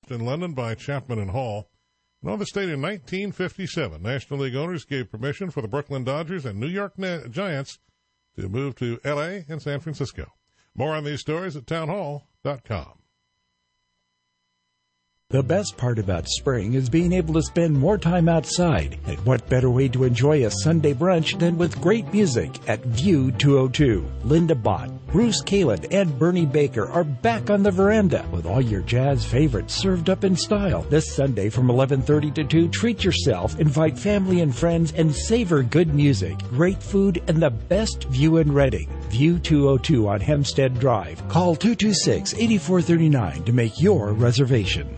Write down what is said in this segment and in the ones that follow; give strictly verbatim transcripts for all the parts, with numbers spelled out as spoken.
in London by Chapman and Hall. And on the state in nineteen fifty-seven, National League owners gave permission for the Brooklyn Dodgers and New York Giants to move to L A and San Francisco. More on these stories at townhall dot com. The best part about spring is being able to spend more time outside. And what better way to enjoy a Sunday brunch than with great music at View two oh two. Linda Bott, Bruce Kalin, and Bernie Baker are back on the veranda with all your jazz favorites served up in style. This Sunday from eleven thirty to two, treat yourself, invite family and friends, and savor good music, great food, and the best view in Reading. View two oh two on Hempstead Drive. Call two two six, eight four three nine to make your reservation.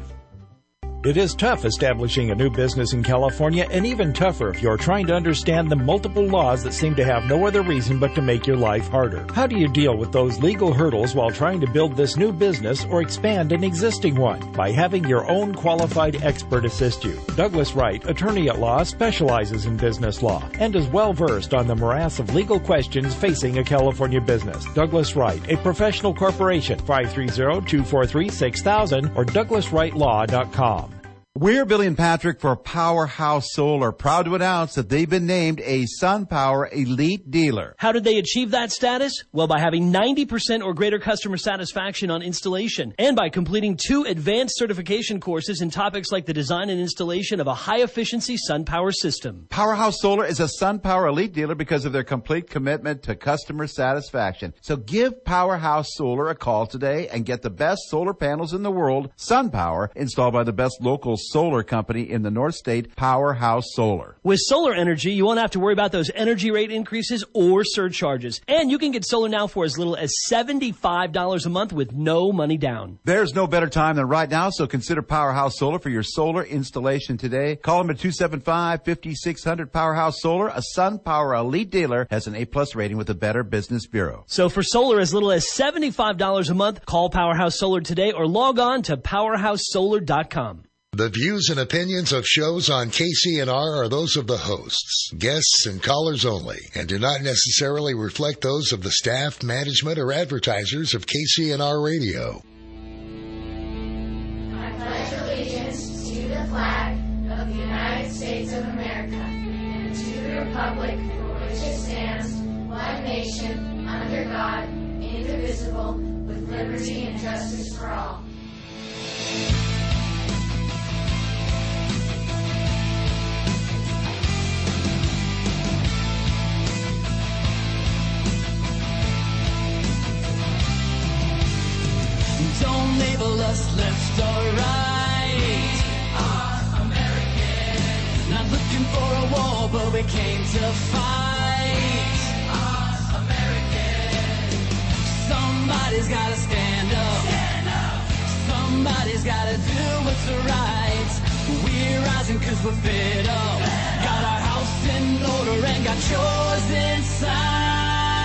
It is tough establishing a new business in California, and even tougher if you're trying to understand the multiple laws that seem to have no other reason but to make your life harder. How do you deal with those legal hurdles while trying to build this new business or expand an existing one? By having your own qualified expert assist you. Douglas Wright, attorney at law, specializes in business law and is well versed on the morass of legal questions facing a California business. Douglas Wright, a professional corporation, five three zero, two four three, six thousand or douglas wright law dot com. We're Billy and Patrick for Powerhouse Solar, proud to announce that they've been named a SunPower Elite Dealer. How did they achieve that status? Well, by having ninety percent or greater customer satisfaction on installation, and by completing two advanced certification courses in topics like the design and installation of a high-efficiency SunPower system. Powerhouse Solar is a SunPower Elite Dealer because of their complete commitment to customer satisfaction. So give Powerhouse Solar a call today and get the best solar panels in the world, SunPower, installed by the best local solar company in the North State, Powerhouse Solar. With solar energy, you won't have to worry about those energy rate increases or surcharges. And you can get solar now for as little as seventy-five dollars a month with no money down. There's no better time than right now, so consider Powerhouse Solar for your solar installation today. Call them at two seven five, five six zero zero. Powerhouse Solar. A SunPower Elite Dealer has an A-plus rating with the Better Business Bureau. So for solar as little as seventy-five dollars a month, call Powerhouse Solar today or log on to powerhouse solar dot com. The views and opinions of shows on K C N R are those of the hosts, guests, and callers only, and do not necessarily reflect those of the staff, management, or advertisers of K C N R Radio. I pledge allegiance to the flag of the United States of America and to the republic for which it stands, one nation, under God, indivisible, with liberty and justice for all. Don't label us left or right. Are American. Not looking for a war, but we came to fight. Are American. Somebody's gotta stand up. Stand up. Somebody's gotta do what's right. We're rising cause we're fed up. Fed got our house in order and got yours inside.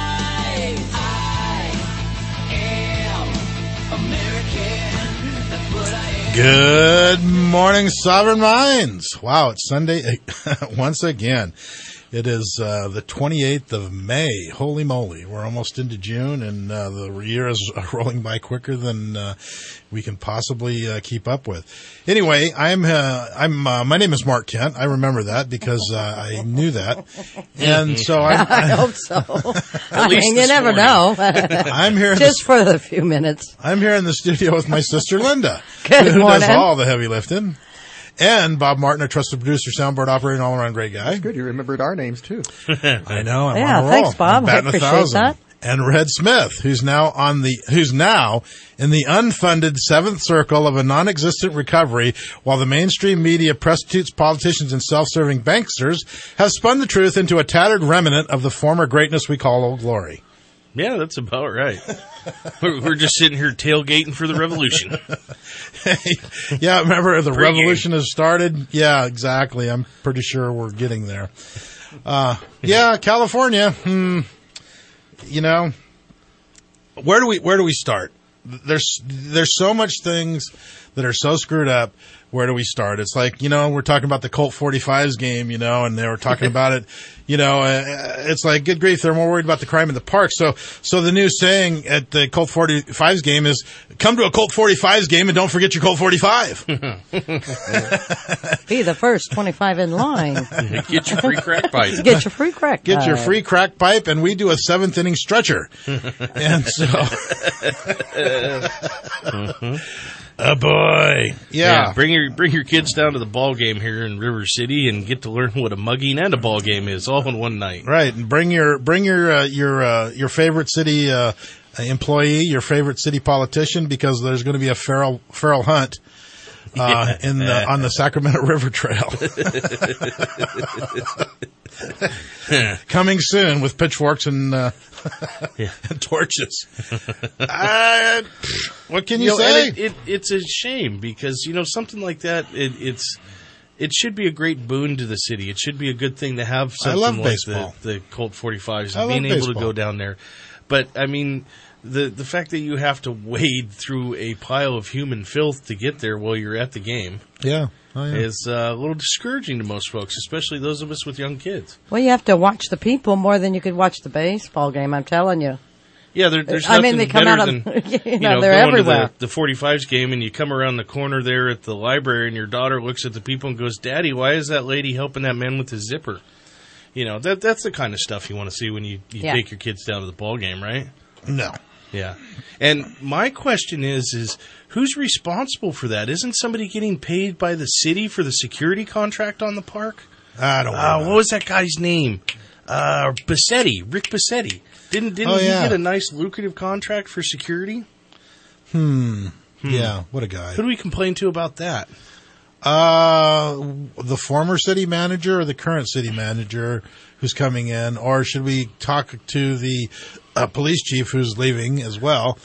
I am American, that's what I am. Good morning, Sovereign Minds. Wow, it's Sunday once again. It is uh, the twenty-eighth of May. Holy moly, we're almost into June, and uh, the year is rolling by quicker than uh, we can possibly uh, keep up with. Anyway, I'm uh, I'm uh, my name is Mark Kent. I remember that because uh, I knew that, and so I'm, I hope so. I mean, you never know. I'm here just for the few minutes. I'm here in the studio with my sister Linda, Good who morning. does all the heavy lifting. And Bob Martin, our trusted producer, soundboard operator, and all-around great guy. That's good. You remembered our names, too. I know. I'm yeah, on a roll. thanks, Bob. I'm I batting a appreciate thousand. that. And Red Smith, who's now on the, who's now in the unfunded seventh circle of a non-existent recovery, while the mainstream media, prostitutes, politicians, and self-serving banksters have spun the truth into a tattered remnant of the former greatness we call Old Glory. Yeah, that's about right. we're, we're just sitting here tailgating for the revolution. Yeah, remember the Pre-game. revolution has started? Yeah, exactly. I'm pretty sure we're getting there. Uh, yeah, California. Hmm, you know, where do we where do we start? There's there's so much things that are so screwed up. Where do we start? It's like, you know, we're talking about the Colt forty-fives game, you know, and they were talking about it, you know, uh, it's like, good grief, they're more worried about the crime in the park. So, so the new saying at the Colt forty-fives game is, come to a Colt forty-fives game and don't forget your Colt forty-five. Be the first twenty-five in line. Get your free crack pipe. Get your free crack Get pipe. your free crack pipe, and we do a seventh inning stretcher. And so, mm-hmm. oh boy, yeah. yeah. Bring your bring your kids down to the ball game here in River City and get to learn what a mugging and a ball game is all in one night. Right, and bring your bring your uh, your uh, your favorite city uh, employee, your favorite city politician, because there's going to be a feral feral hunt uh, yeah. in the, on the Sacramento River Trail. Coming soon with pitchforks and, uh, yeah. and torches. uh, what can you, you know, say? It, it, it's a shame because, you know, something like that, it, it's it should be a great boon to the city. It should be a good thing to have something I love like baseball. the, the Colt forty-fives I and being love able baseball. to go down there. But, I mean, the the fact that you have to wade through a pile of human filth to get there while you're at the game Yeah. Oh, yeah. is uh, a little discouraging to most folks, especially those of us with young kids. Well, you have to watch the people more than you could watch the baseball game, I'm telling you. Yeah, there, there's I nothing mean, they come better out than of, you know, you know they're going everywhere. to the, the forty-fives game and you come around the corner there at the library and your daughter looks at the people and goes, "Daddy, why is that lady helping that man with his zipper?" You know, that that's the kind of stuff you want to see when you, you Yeah. take your kids down to the ball game, right? No. Yeah. And my question is, is who's responsible for that? Isn't somebody getting paid by the city for the security contract on the park? I don't know. Uh, what was that guy's name? Uh, Bassetti, Rick Bassetti. Didn't didn't Oh, he yeah. get a nice lucrative contract for security? Hmm. Yeah, what a guy. Who do we complain to about that? Uh, the former city manager or the current city manager who's coming in, or should we talk to the uh, police chief who's leaving as well?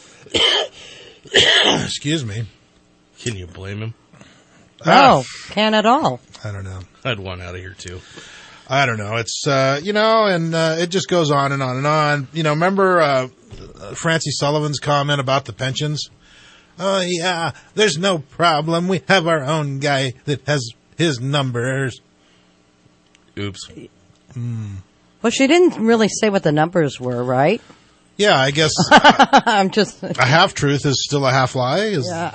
Excuse me. Can you blame him? No, can't at all. I don't know. I'd want out of here too. I don't know. It's, uh, you know, and uh, it just goes on and on and on. You know, remember uh, Francie Sullivan's comment about the pensions? Oh, yeah, there's no problem. We have our own guy that has his numbers. Oops. Mm. Well, she didn't really say what the numbers were, right? Yeah, I guess I'm just... a half-truth is still a half-lie. Is Yeah.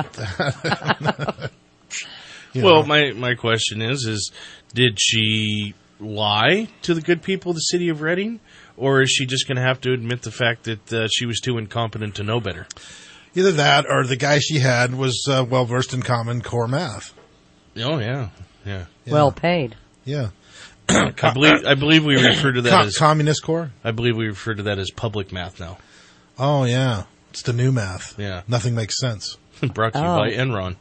you Well, know. my, my question is, is did she lie to the good people of the city of Reading? Or is she just going to have to admit the fact that uh, she was too incompetent to know better? Either that or the guy she had was uh, well-versed in Common Core math. Oh, yeah. Yeah. Yeah. Well paid. Yeah. I believe I believe we refer to that Com- as Communist Core? I believe we refer to that as public math now. Oh, yeah. It's the new math. Yeah. Nothing makes sense. Brought to you Oh. by Enron.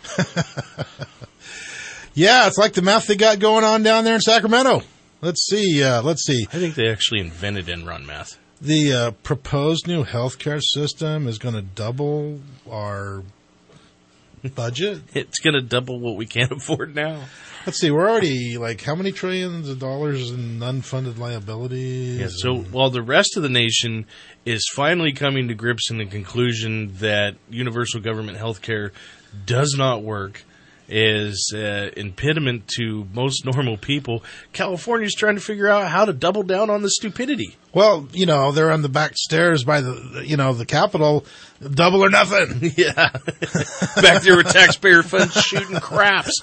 Yeah, it's like the math they got going on down there in Sacramento. Let's see. Uh, let's see. I think they actually invented Enron math. The uh, proposed new healthcare system is going to double our budget. It's going to double what we can't afford now. Let's see. We're already like how many trillions of dollars in unfunded liabilities? Yeah, so while the rest of the nation is finally coming to grips in the conclusion that universal government health care does not work, is uh, impediment to most normal people, California's trying to figure out how to double down on the stupidity. Well, you know, they're on the back stairs by the, you know, the Capitol, double or nothing. Yeah. Back there with taxpayer funds shooting craps.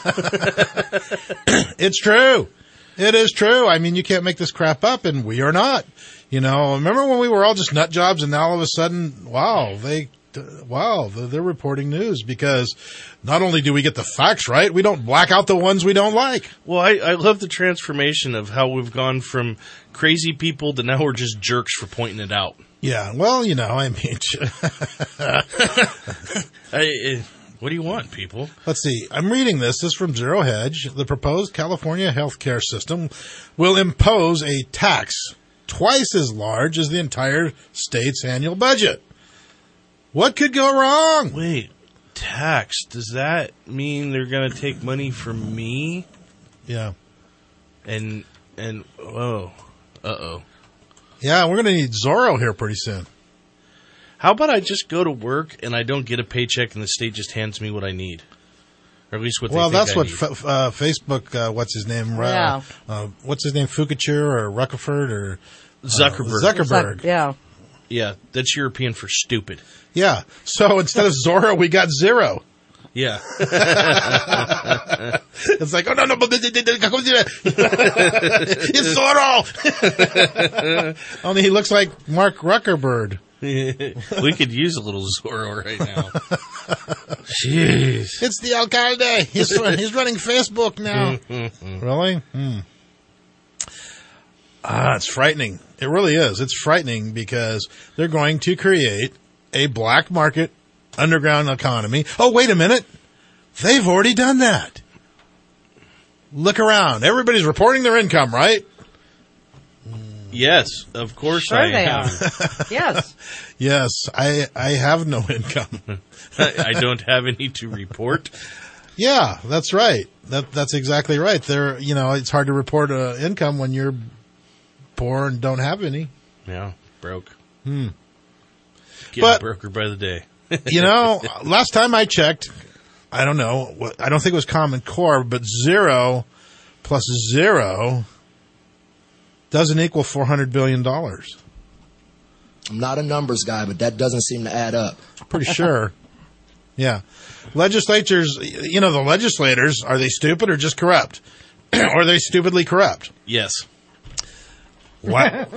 It's true. It is true. I mean, you can't make this crap up, and we are not. You know, remember when we were all just nut jobs, and now all of a sudden, wow, they, wow, they're, they're reporting news because not only do we get the facts right, we don't black out the ones we don't like. Well, I, I love the transformation of how we've gone from crazy people to now we're just jerks for pointing it out. Yeah, well, you know, I mean, I, uh, what do you want, people? let's see. I'm reading this. This is from Zero Hedge. The proposed California healthcare system will impose a tax twice as large as the entire state's annual budget. What could go wrong? Wait, tax, does that mean they're going to take money from me? Yeah. And, and, oh, uh-oh. Yeah, we're going to need Zorro here pretty soon. How about I just go to work and I don't get a paycheck and the state just hands me what I need? Or at least what they Well, think that's I what need. f- uh, Facebook, uh, what's his name? Uh, Yeah. Uh, what's his name? Fukacher or Ruckerford or uh, Zuckerberg. Zuckerberg. Yeah. Yeah, that's European for stupid. Yeah. So instead of Zorro, we got Zero. Yeah. It's like, oh, no, no, but it's Zorro. Only he looks like Mark Zuckerberg. We could use a little Zorro right now. Jeez. It's the alcalde. He's, he's running Facebook now. Really? Hmm. Ah, it's frightening. It really is. It's frightening because they're going to create a black market underground economy. Oh, wait a minute. They've already done that. Look around. Everybody's reporting their income, right? Yes, of course Sure I they am. are. Yes. Yes, I I have no income. I don't have any to report. Yeah, that's right. That that's exactly right. There, you know, it's hard to report uh, income when you're poor and don't have any. Yeah, broke. Hmm. Getting But- broker by the day. You know, last time I checked, I don't know, what- I don't think it was Common Core, but zero plus zero doesn't equal four hundred billion dollars. I'm not a numbers guy, but that doesn't seem to add up. Pretty sure. Yeah. Legislatures, you know, the legislators, are they stupid or just corrupt? Or are they stupidly corrupt? Yes. Why,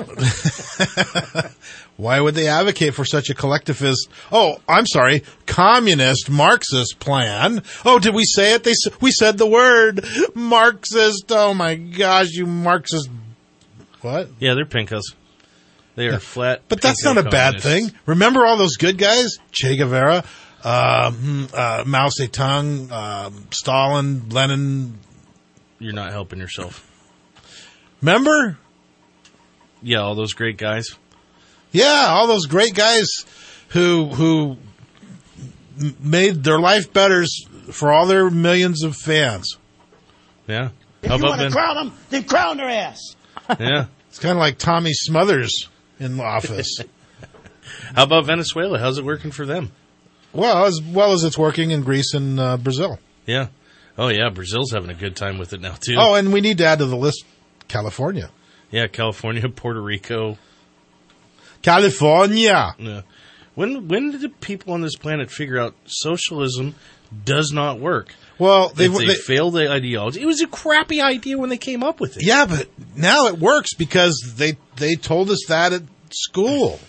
why would they advocate for such a collectivist, oh, I'm sorry, communist Marxist plan? Oh, did we say it? They s- We said the word Marxist. Oh my gosh, you Marxist. What? Yeah, they're pinkos. They are flat. But that's pinko not a bad communists. thing. Remember all those good guys? Che Guevara, um, uh, Mao Zedong, um, Stalin, Lenin. You're not helping yourself. Remember? Yeah, all those great guys. Yeah, all those great guys who who m- made their life better s- for all their millions of fans. Yeah. If How you about want to Ben? crown them, then crown their ass. Yeah. It's kind of like Tommy Smothers in office. How about Venezuela? How's it working for them? Well, as well as it's working in Greece and uh, Brazil. Yeah. Oh, yeah. Brazil's having a good time with it now, too. Oh, and we need to add to the list California. Yeah, California, Puerto Rico. California. Yeah. When when did the people on this planet figure out socialism does not work? Well, they, It's a they failed ideology. It was a crappy idea when they came up with it. yeah, but now it works because they they told us that at school.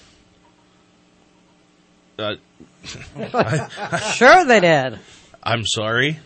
Uh, Sure they did. I'm sorry.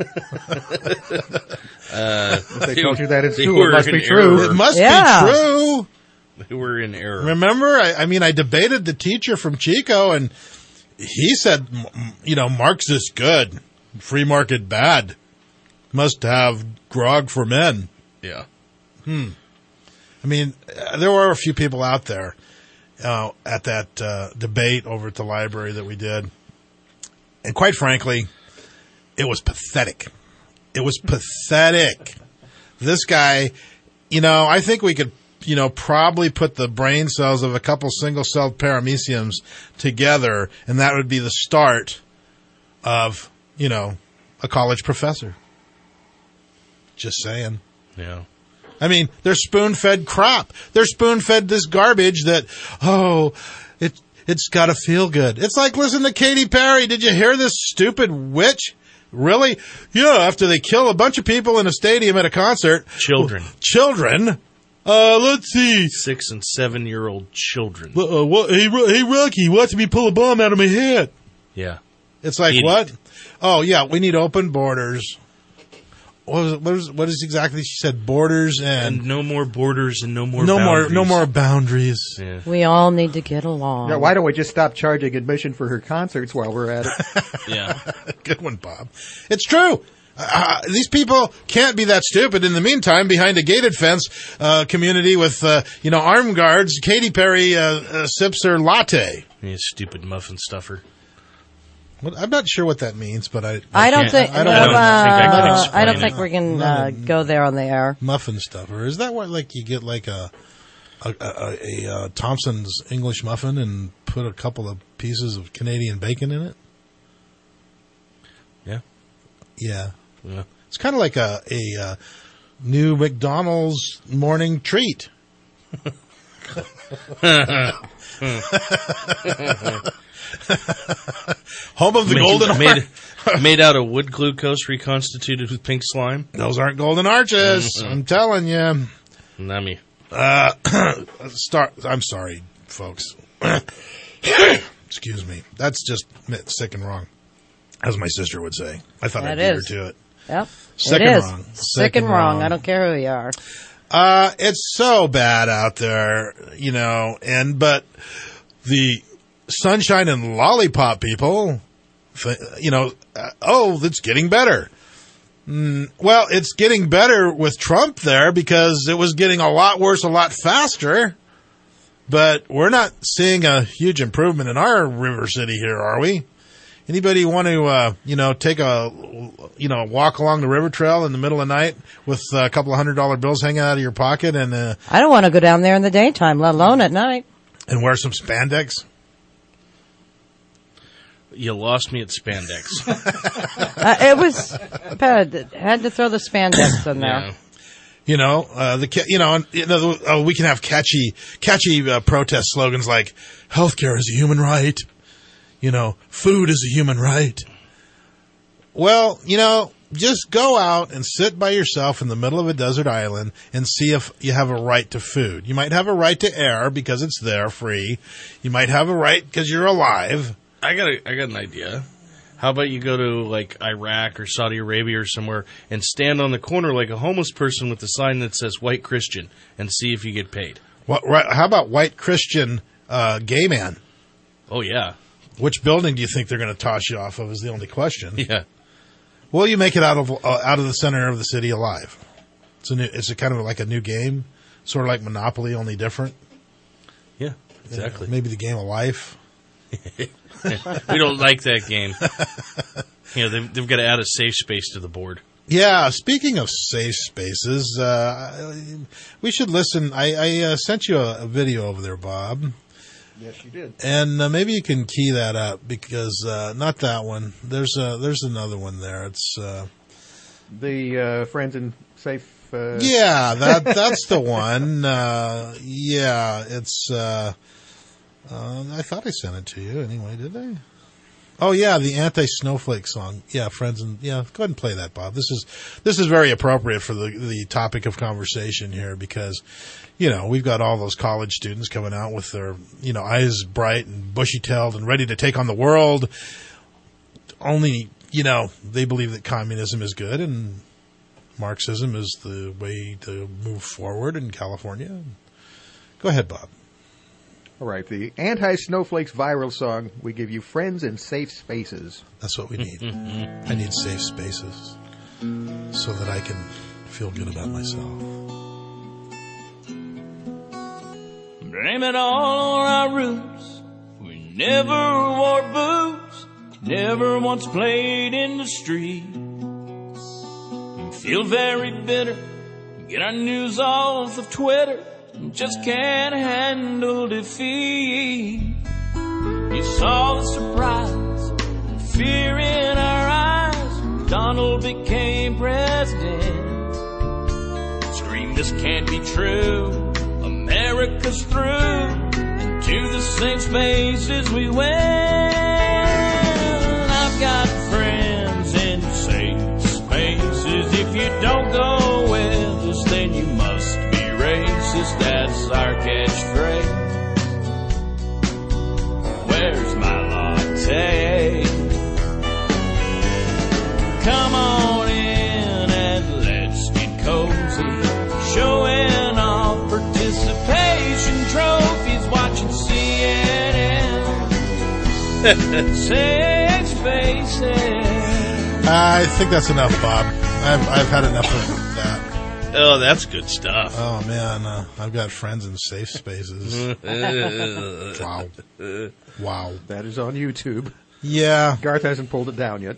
uh, They told you that in they school. were It must in be true. error. It must Yeah. be true. They were in error. Remember, I, I mean, I debated the teacher from Chico, and he said, m- m- you know, Marxist good, free market bad, must have grog for men. Yeah. Hmm. I mean, uh, there were a few people out there uh, at that uh, debate over at the library that we did, and quite frankly, it was pathetic. It was pathetic. This guy, you know, I think we could, you know, probably put the brain cells of a couple single-celled parameciums together, and that would be the start of, you know, a college professor. Just saying. Yeah. I mean, they're spoon-fed crap. They're spoon-fed this garbage that, oh, it, it's got to feel good. It's like, listen to Katy Perry. Did you hear this stupid witch? Really? Yeah, after they kill a bunch of people in a stadium at a concert. Children. Children? Uh, let's see. Six and seven year old children. Uh, what, hey, Ro- hey, Rocky, watch me pull a bomb out of my head. Yeah. It's like, Idiot. what? Oh, yeah, we need open borders. What was, what was, what is exactly she said? Borders and, And no more borders and no more no boundaries. more, no more boundaries. Yeah. We all need to get along. Yeah, why don't we just stop charging admission for her concerts while we're at it? Yeah. Good one, Bob. It's true. Uh, these people can't be that stupid. In the meantime, behind a gated fence uh, community with, uh, you know, armed guards, Katy Perry uh, uh, sips her latte. You stupid muffin stuffer. Well, I'm not sure what that means, but I... I don't can't- think. I don't no, know. uh, think I can I explain don't it. think we can No, uh, no. go there on the air. Muffin stuffer. Is that what, like, you get, like, a, a, a, a, a Thompson's English muffin and put a couple of pieces of Canadian bacon in it. Yeah. Yeah. Yeah. It's kind of like a, a uh, new McDonald's morning treat. Home of the made, golden made, made out of wood glucose reconstituted with pink slime. Those aren't golden arches. Mm-hmm. I'm telling you. Nummy. Uh, start. I'm sorry, folks. Excuse me. That's just sick and wrong, as my sister would say. I thought That I'd beat is. her to it. Yep. Sick it and is. wrong. Sick and wrong. I don't care who you are. Uh, it's so bad out there, you know, and, but the sunshine and lollipop people, you know, uh, oh, it's getting better. Mm, well, it's getting better with Trump there because it was getting a lot worse a lot faster, but we're not seeing a huge improvement in our River City here, are we? Anybody want to, uh, you know, take a, you know, walk along the river trail in the middle of the night with a couple of hundred dollar bills hanging out of your pocket and, uh, I don't want to go down there in the daytime, let alone at night. and wear some spandex? You lost me at spandex. uh, it was, had, had to throw the spandex in there. Yeah. You know, uh, the, ca- you know, and, you know, uh, we can have catchy, catchy, uh, protest slogans like healthcare is a human right. You know, food is a human right. Well, you know, just go out and sit by yourself in the middle of a desert island and see if you have a right to food. You might have a right to air because it's there free. You might have a right because you're alive. I got a, I got an idea. How about you go to like Iraq or Saudi Arabia or somewhere and stand on the corner like a homeless person with a sign that says white Christian and see if you get paid. What, right, how about white Christian uh, gay man? Oh, yeah. Which building do you think they're going to toss you off of is the only question. Yeah. Will you make it out of uh, out of the center of the city alive? It's a new, it's a kind of like a new game, sort of like Monopoly, only different. Yeah, exactly. Yeah, maybe the game of life. We don't like that game. You know, they've, they've got to add a safe space to the board. Yeah, speaking of safe spaces, uh, we should listen. I, I uh, sent you a, a video over there, Bob. Yes, you did. And uh, maybe you can key that up because uh, not that one. There's uh, there's another one there. It's uh, the uh, Friends and Safe. Uh... Yeah, that that's the one. Uh, yeah, it's. Uh, uh, I thought I sent it to you anyway. Did I? Oh yeah, the anti-snowflake song. Yeah, Friends and yeah. Go ahead and play that, Bob. This is this is very appropriate for the the topic of conversation here because. You know, we've got all those college students coming out with their, you know, eyes bright and bushy-tailed and ready to take on the world. Only, you know, they believe that communism is good and Marxism is the way to move forward in California. Go ahead, Bob. All right, the Anti-Snowflakes viral song, we give you friends in safe spaces. That's what we need. I need safe spaces so that I can feel good about myself. Blame it all on our roots. We never wore boots, never once played in the street. We feel very bitter, get our news off of Twitter, and just can't handle defeat. You saw the surprise, and fear in our eyes. Donald became president. Scream, this can't be true. America's through, and to the safe spaces we went. I've got friends in safe spaces. If you don't go with us, then you must be racist. That's our catchphrase. Where's my latte? Come on in and let's get cozy. Showing participation trophies, watching C N N. Safe spaces. I think that's enough, Bob. I've I've had enough of that. Oh, that's good stuff. Oh man, uh, I've got friends in safe spaces. Wow, wow. That is on YouTube. Yeah, Garth hasn't pulled it down yet.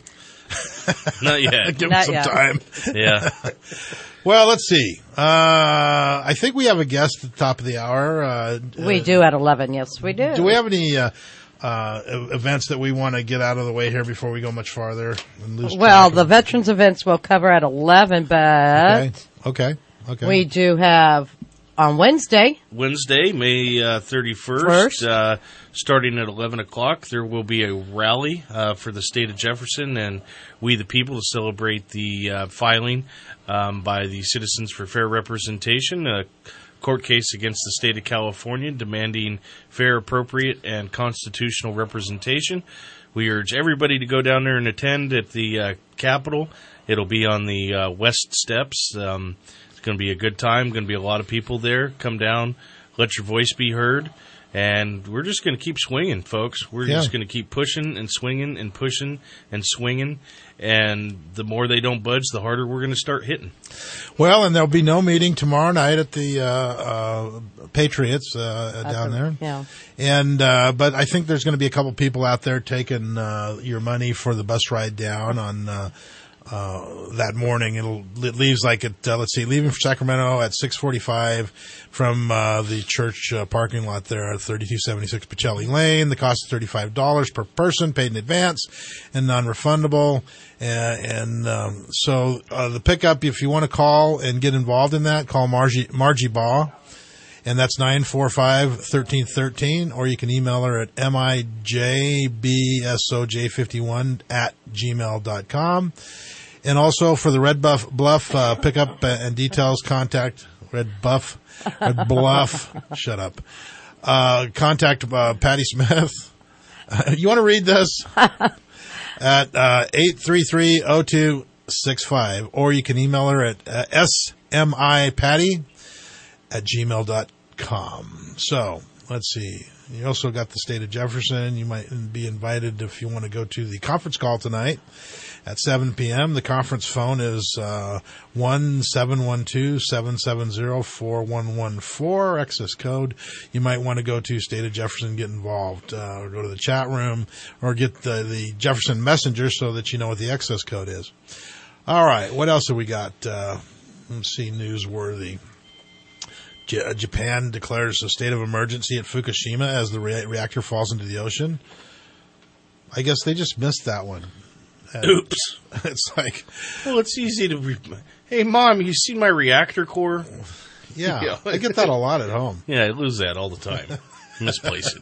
Not yet. Give Not them some yet. time. Yeah. Well, let's see. Uh, I think we have a guest at the top of the hour. Uh, We uh, do at eleven. Yes, we do. Do we have any uh, uh, events that we want to get out of the way here before we go much farther? And lose Well, track the of- veterans events we'll cover at eleven, but Okay. Okay. Okay. we do have on Wednesday. Wednesday, May uh, thirty-first, First. uh, starting at eleven o'clock, there will be a rally uh, for the state of Jefferson and We the People to celebrate the uh, filing um, by the Citizens for Fair Representation, a court case against the state of California demanding fair, appropriate, and constitutional representation. We urge everybody to go down there and attend at the uh, Capitol. It'll be on the uh, West Steps. Um, it's going to be a good time. Going to be a lot of people there. Come down, let your voice be heard, and we're just going to keep swinging, folks. We're Yeah. just going to keep pushing and swinging and pushing and swinging, and the more they don't budge, the harder we're going to start hitting. Well, and there'll be no meeting tomorrow night at the uh, uh, Patriots uh, down there. Yeah. And uh, but I think there's going to be a couple people out there taking uh, your money for the bus ride down on uh, uh, that morning. It'll it leaves like at uh, let's see, leaving for Sacramento at six forty-five from uh, the church uh, parking lot there at thirty-two seventy-six Pacelli Lane. The cost is thirty-five dollars per person, paid in advance and non-refundable. Uh, and um, so uh, the pickup, if you want to call and get involved in that, call Margie Margie Baugh. And that's nine four five, one three one three, or you can email her at M I J B S O J fifty-one at gmail dot com. And also for the Red Buff Bluff uh, pickup and details, contact Red Buff, Red Bluff, shut up. Uh, contact uh, Patty Smith. You want to read this? At uh, eight three three, zero two six five, or you can email her at uh, smipatty at gmail dot com. So, let's see. You also got the state of Jefferson. You might be invited if you want to go to the conference call tonight at seven p.m. The conference phone is uh, one seven one two, seven seven zero, four one one four, access code. You might want to go to State of Jefferson, get involved, uh, or go to the chat room, or get the, the Jefferson Messenger so that you know what the access code is. All right, what else have we got? Uh, let's see, newsworthy. J- Japan declares a state of emergency at Fukushima as the re- reactor falls into the ocean. I guess they just missed that one. And Oops. It's like, well, it's easy to. Re- hey, Mom, you see my reactor core? yeah, Yeah. I get that a lot at home. Yeah, I lose that all the time. Misplace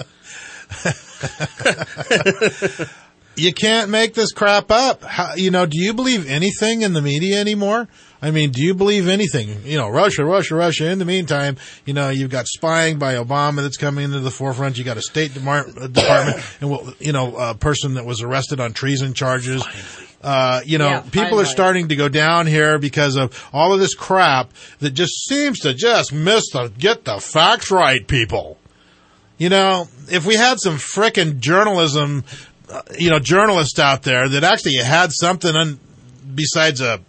it. You can't make this crap up. How, you know, do you believe anything in the media anymore? I mean, do you believe anything? You know, Russia, Russia, Russia. In the meantime, you know, you've got spying by Obama that's coming into the forefront. You got a State Demar- Department, and well, you know, a person that was arrested on treason charges. Uh, you know, Yeah, people finally. are starting to go down here because of all of this crap that just seems to just miss the get the facts right, people. You know, if we had some frickin' journalism, uh, you know, journalists out there that actually had something un- besides a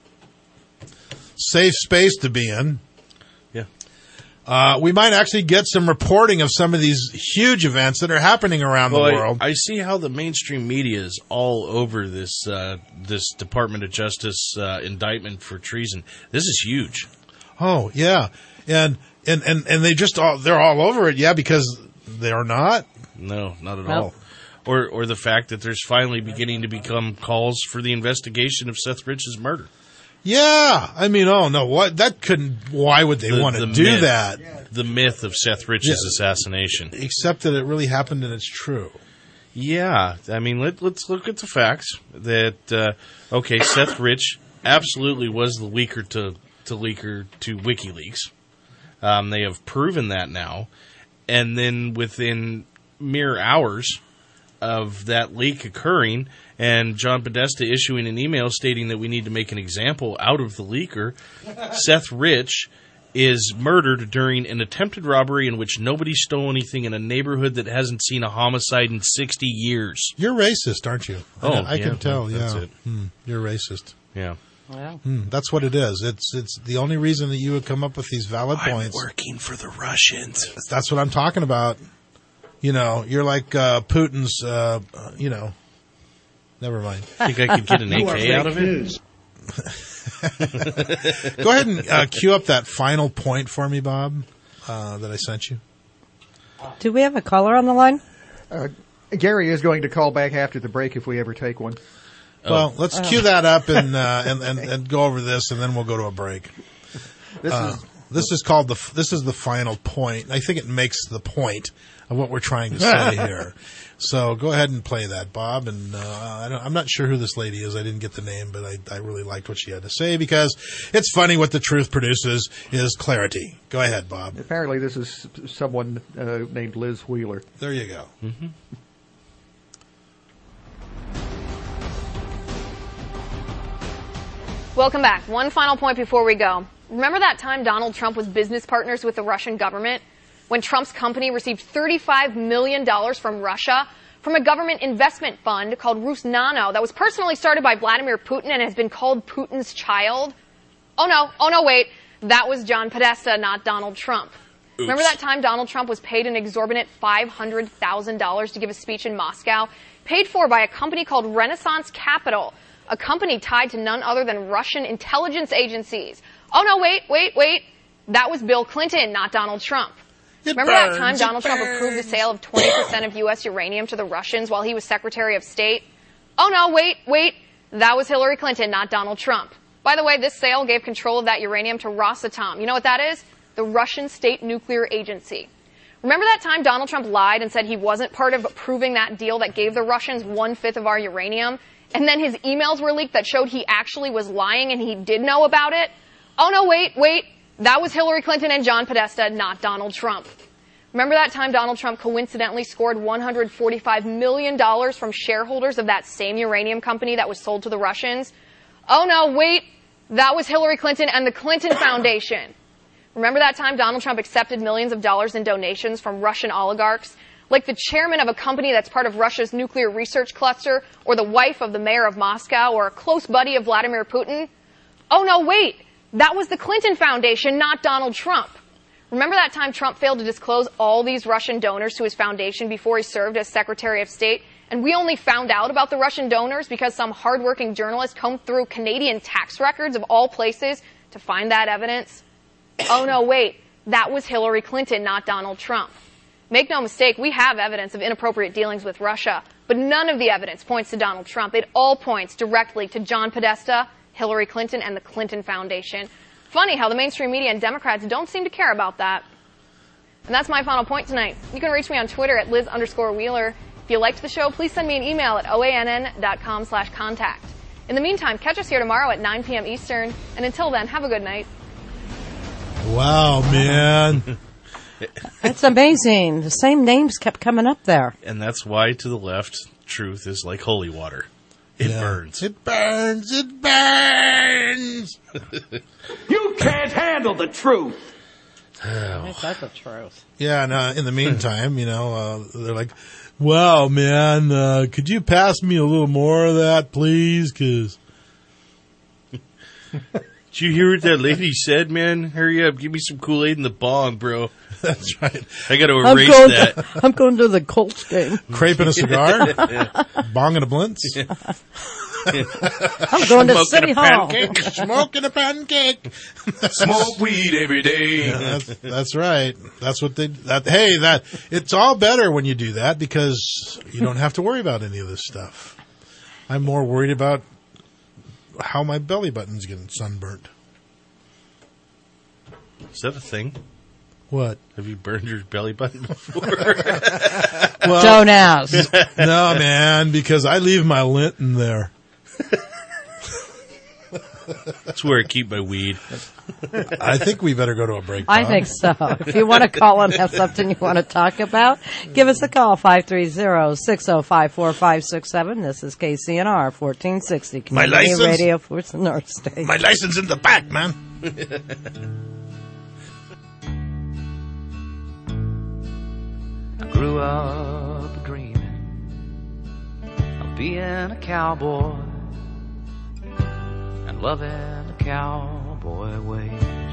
safe space to be in. Yeah. Uh, we might actually get some reporting of some of these huge events that are happening around Well, the I- world. I, see how the mainstream media is all over this uh, this Department of Justice uh, indictment for treason. This is huge. Oh, yeah. And, and, and, and they just all, they're all over it. Yeah, because they're not. No, not at Nope. all. Or or the fact that there's finally beginning to become calls for the investigation of Seth Rich's murder. Yeah. I mean, oh no, what, that couldn't, why would they The- want to the do myth. that? The myth of Seth Rich's Yeah. assassination. Except that it really happened and it's true. Yeah, I mean, let, let's look at the facts. That uh, okay, Seth Rich absolutely was the leaker to to leaker to WikiLeaks. Um, they have proven that now, and then within mere hours of that leak occurring, and John Podesta issuing an email stating that we need to make an example out of the leaker, Seth Rich is murdered during an attempted robbery in which nobody stole anything in a neighborhood that hasn't seen a homicide in sixty years. You're racist, aren't you? Oh, I, I yeah, can tell. that's Yeah, it. Hmm, you're racist. Yeah. Wow. Hmm, that's what it is. It's it's the only reason that you would come up with these valid points. working for the Russians. That's what I'm talking about. You know, you're like uh, Putin's. Uh, uh, you know, Never mind. Think I could get an A K out of it? Go ahead and uh, cue up that final point for me, Bob, uh, that I sent you. Do we have a caller on the line? Uh, Gary is going to call back after the break if we ever take one. Well, Oh. let's Oh. cue that up and, uh, and and and go over this, and then we'll go to a break. This Uh, is this is called the this is the final point. I think it makes the point of what we're trying to say here. So go ahead and play that, Bob. And uh, I don't, I'm not sure who this lady is. I didn't get the name, but I, I really liked what she had to say because it's funny. What the truth produces is clarity. Go ahead, Bob. apparently this is someone uh, named Liz Wheeler. There you go. Mm-hmm. Welcome back. One final point before we go. Remember that time Donald Trump was business partners with the Russian government? When Trump's company received thirty-five million dollars from Russia from a government investment fund called Rusnano that was personally started by Vladimir Putin and has been called Putin's child? Oh no, oh no, wait. That was John Podesta, not Donald Trump. Oops. Remember that time Donald Trump was paid an exorbitant five hundred thousand dollars to give a speech in Moscow? Paid for by a company called Renaissance Capital, a company tied to none other than Russian intelligence agencies. Oh no, wait, wait, wait. That was Bill Clinton, not Donald Trump. Remember burns, that time it Donald Trump approved the sale of twenty percent of U S uranium to the Russians while he was Secretary of State? Oh no, wait, wait. That was Hillary Clinton, not Donald Trump. By the way, this sale gave control of that uranium to Rosatom. You know what that is? The Russian State Nuclear Agency. Remember that time Donald Trump lied and said he wasn't part of approving that deal that gave the Russians one-fifth of our uranium? And then his emails were leaked that showed he actually was lying and he did know about it? Oh no, wait, wait. That was Hillary Clinton and John Podesta, not Donald Trump. Remember that time Donald Trump coincidentally scored one hundred forty-five million dollars from shareholders of that same uranium company that was sold to the Russians? Oh no, wait. That was Hillary Clinton and the Clinton Foundation. Remember that time Donald Trump accepted millions of dollars in donations from Russian oligarchs, like the chairman of a company that's part of Russia's nuclear research cluster, or the wife of the mayor of Moscow, or a close buddy of Vladimir Putin? Oh no, wait. That was the Clinton Foundation, not Donald Trump. Remember that time Trump failed to disclose all these Russian donors to his foundation before he served as Secretary of State? And we only found out about the Russian donors because some hardworking journalist combed through Canadian tax records of all places to find that evidence? Oh no, wait. That was Hillary Clinton, not Donald Trump. Make no mistake, we have evidence of inappropriate dealings with Russia, but none of the evidence points to Donald Trump. It all points directly to John Podesta, Hillary Clinton, and the Clinton Foundation. Funny how the mainstream media and Democrats don't seem to care about that. And that's my final point tonight. You can reach me on Twitter at Liz underscore Wheeler. If you liked the show, please send me an email at oann.com slash contact. In the meantime, catch us here tomorrow at nine p.m. Eastern. And until then, have a good night. Wow, man. That's amazing. The same names kept coming up there. And that's why, to the left, truth is like holy water. It Yeah. burns. It burns. It burns. You can't handle the truth. That's the truth. Yeah, and uh, in the meantime, you know, uh, they're like, wow, man, uh, could you pass me a little more of that, please? Because Did you hear what that lady said, man? Hurry up. Give me some Kool-Aid in the bong, bro. That's right. I got to I'm erase going that. To, I'm going to the Colts game. Crepe and a cigar? Yeah. Bong and a blintz? I'm going to Smoking City a Hall. pancake. Smoking a pancake. Smoke weed every day. Yeah, that's, that's right. That's what they. That hey, that it's all better when you do that because you don't have to worry about any of this stuff. I'm more worried about how my belly button's getting sunburnt. Is that a thing? What? Have you burned your belly button before? Well, Don't ask. No, man, because I leave my lint in there. That's where I keep my weed. I think we better go to a break. I Bob. think so. If you want to call and have something you want to talk about, give us a call, five three zero, six zero five, four five six seven. This is K C N R, fourteen sixty. My Community license? Radio for the North State. My license in the back, man. I grew up dreaming of being a cowboy and loving the cowboy ways,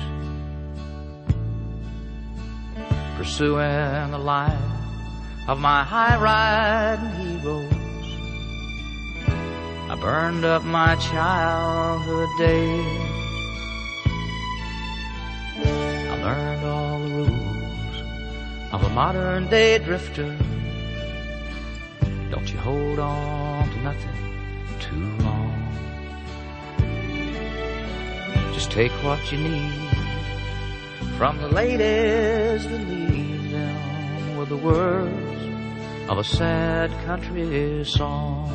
pursuing the life of my high riding heroes, I burned up my childhood days. I learned all the rules of a modern day drifter. Don't you hold on to nothing too long. Just take what you need from the ladies that leave them with the words of a sad country song.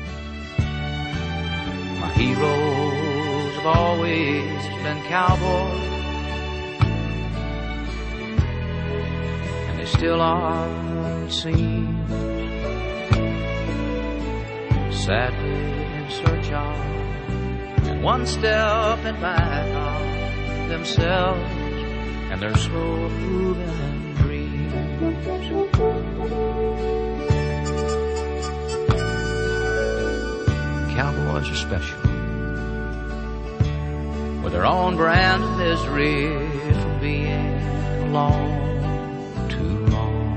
My heroes have always been cowboys, and they still are, it seems, sadly in search of, and one step in back of themselves and their slow moving dreams. Cowboys are special, with their own brand of misery from being alone too long.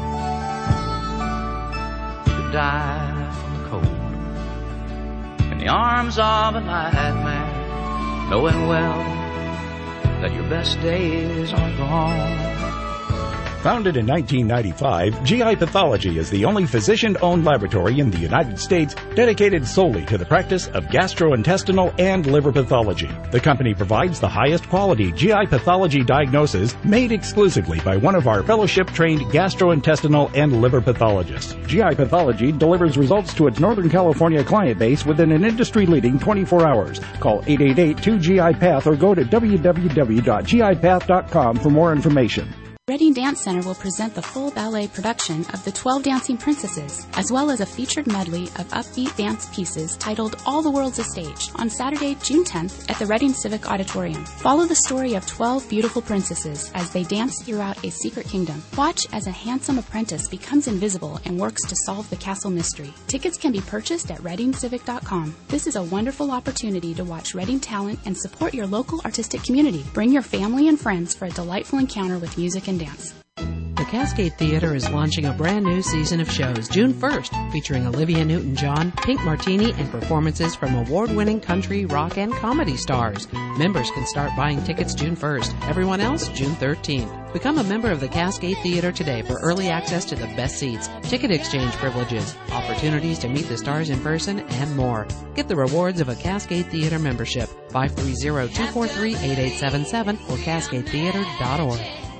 To die from the cold in the arms of a nightmare, knowing well that your best days are gone. Founded in nineteen ninety-five, G I Pathology is the only physician-owned laboratory in the United States dedicated solely to the practice of gastrointestinal and liver pathology. The company provides the highest quality G I pathology diagnosis made exclusively by one of our fellowship-trained gastrointestinal and liver pathologists. G I Pathology delivers results to its Northern California client base within an industry-leading twenty-four hours. Call eight eight eight, two G I Path or go to w w w dot g i path dot com for more information. Reading Dance Center will present the full ballet production of The twelve Dancing Princesses, as well as a featured medley of upbeat dance pieces titled All the World's a Stage on Saturday, June tenth at the Reading Civic Auditorium. Follow the story of twelve beautiful princesses as they dance throughout a secret kingdom. Watch as a handsome apprentice becomes invisible and works to solve the castle mystery. Tickets can be purchased at reading civic dot com. This is a wonderful opportunity to watch Reading talent and support your local artistic community. Bring your family and friends for a delightful encounter with music and dance. The Cascade Theater is launching a brand new season of shows June first, featuring Olivia Newton-John, Pink Martini, and performances from award-winning country, rock, and comedy stars. Members can start buying tickets June first. Everyone else, June thirteenth. Become a member of the Cascade Theater today for early access to the best seats, ticket exchange privileges, opportunities to meet the stars in person, and more. Get the rewards of a Cascade Theater membership. five three zero, two four three, eight eight seven seven or cascade theater dot org.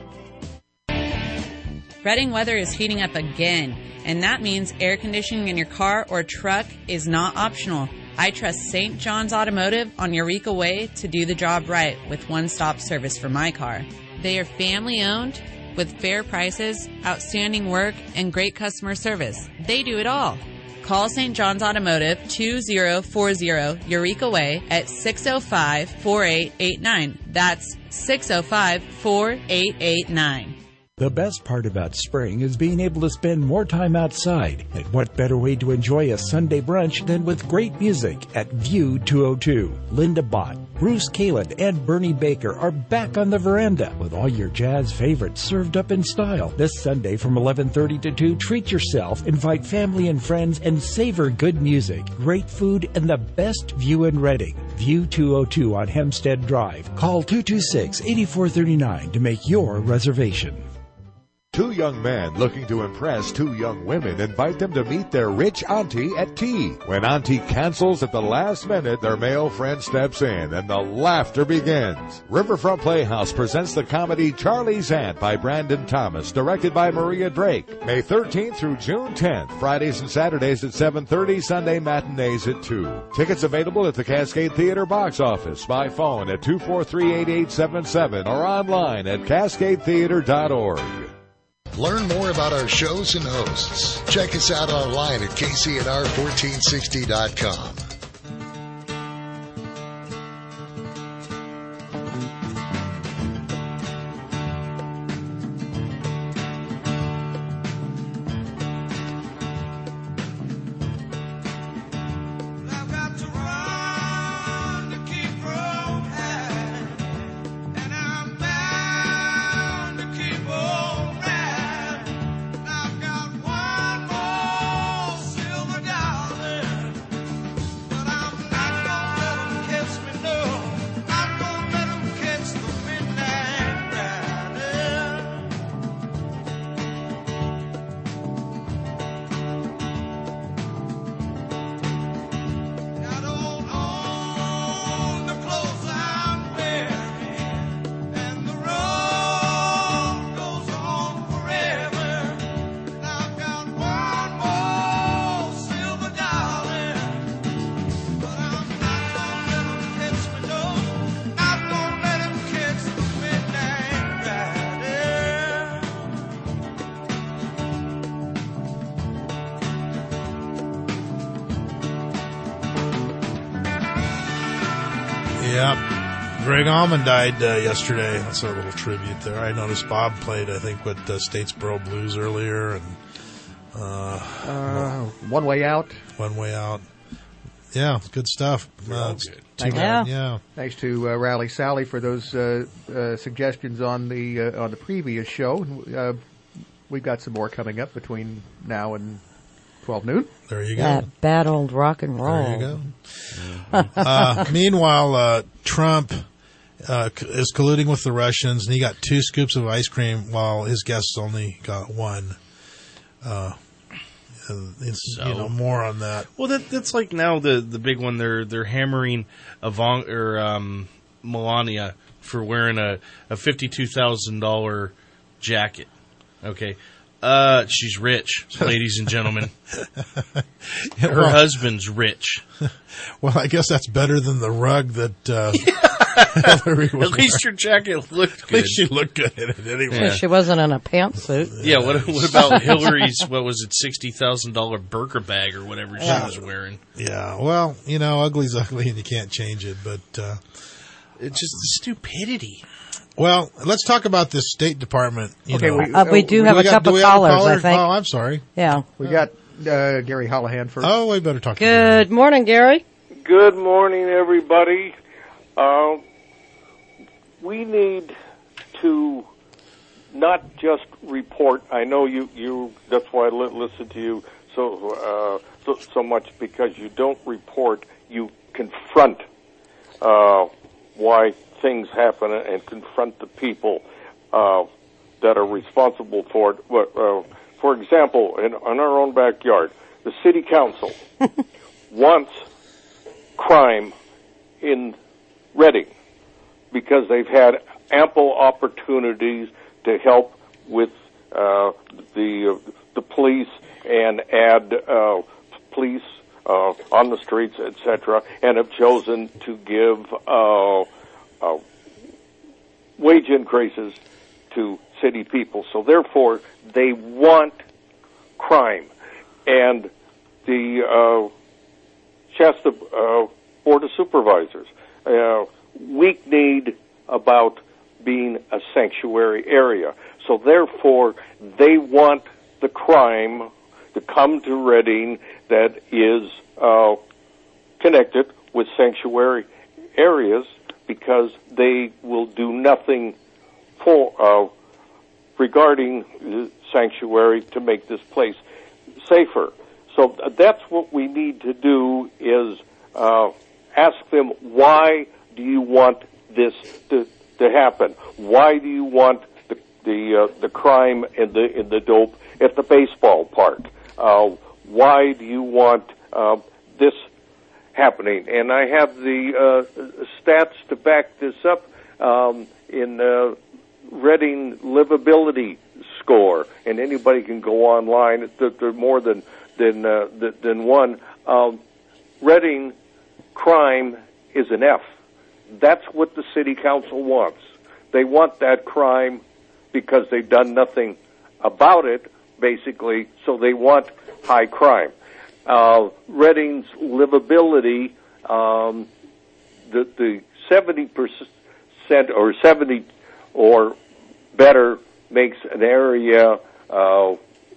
Reading weather is heating up again, and that means air conditioning in your car or truck is not optional. I trust Saint John's Automotive on Eureka Way to do the job right with one-stop service for my car. They are family-owned with fair prices, outstanding work, and great customer service. They do it all. Call Saint John's Automotive two zero four zero Eureka Way at six oh five, four eight eight nine. That's six oh five, four eight eight nine. The best part about spring is being able to spend more time outside. And what better way to enjoy a Sunday brunch than with great music at View two oh two. Linda Bott, Bruce Kalin, and Bernie Baker are back on the veranda with all your jazz favorites served up in style. This Sunday from eleven thirty to two, treat yourself, invite family and friends, and savor good music, great food, and the best view in Reading. View two oh two on Hempstead Drive. Call two two six, eight four three nine to make your reservation. Two young men looking to impress two young women invite them to meet their rich auntie at tea. When auntie cancels at the last minute, their male friend steps in and the laughter begins. Riverfront Playhouse presents the comedy Charlie's Aunt by Brandon Thomas, directed by Maria Drake. May thirteenth through June tenth, Fridays and Saturdays at seven thirty, Sunday matinees at two. Tickets available at the Cascade Theater box office, by phone at two four three, eight eight seven seven or online at cascade theater dot org. Learn more about our shows and hosts. Check us out online at K C N R fourteen sixty dot com. Yeah. Greg Allman died uh, yesterday. That's a little tribute there. I noticed Bob played, I think, what uh, Statesboro Blues earlier, and uh, uh, One Way Out. One Way Out. Yeah, good stuff. Uh, it's too Thanks, bad. Yeah. Thanks to uh, Rally Sally for those uh, uh, suggestions on the uh, on the previous show. Uh, we've got some more coming up between now and twelve noon. There you go. That bad old rock and roll. There you go. uh, meanwhile, uh, Trump uh, is colluding with the Russians, and he got two scoops of ice cream while his guests only got one. Uh, it's, So- you know, more on that. Well, that that's like now the, the big one. They're they're hammering Ivan or um, Melania for wearing a, a fifty two thousand dollar jacket. Okay, uh, she's rich, ladies and gentlemen. Her well- husband's rich. Well, I guess that's better than the rug that uh, Hillary was At least your jacket looked good. At least she looked good in it anyway. Yeah. She wasn't in a pantsuit. Yeah, what what about Hillary's, what was it, sixty thousand dollars Burker bag or whatever she Yeah. was wearing? Yeah, well, you know, ugly's ugly and you can't change it, but... Uh, it's just the stupidity. Well, let's talk about this State Department. You Okay, know. we- Uh, we do have a got- couple do we have a callers, caller? I think. Oh, I'm sorry. Yeah. We got uh, Gary Holohan first. Oh, we better talk to Good morning, Gary. Good morning, everybody. Uh, we need to not just report. I know you. you that's why I li- listen to you so, uh, so so much, because you don't report. You confront uh, why things happen and confront the people uh, that are responsible for it. But, uh, for example, in, in our own backyard, the city council wants crime in Reading because they've had ample opportunities to help with uh, the uh, the police and add uh, police uh, on the streets, et cetera, and have chosen to give uh, uh, wage increases to city people. So therefore, they want crime, and the uh, Shasta uh, Board of Supervisors, uh, weak-kneed about being a sanctuary area. So therefore, they want the crime to come to Reading that is uh, connected with sanctuary areas, because they will do nothing for uh, regarding the sanctuary to make this place safer. So that's what we need to do, is uh, ask them, why do you want this to, to happen? Why do you want the the, uh, the crime and the in the dope at the baseball park? Uh, why do you want uh, this happening? And I have the uh, stats to back this up um, in uh, Reading livability score, and anybody can go online. There's more than than uh, than one. Um, Reading crime is an F. That's what the city council wants. They want that crime because they've done nothing about it, basically, so they want high crime. Uh, Reading's livability, um, the, the seventy percent or seventy or better makes an area uh,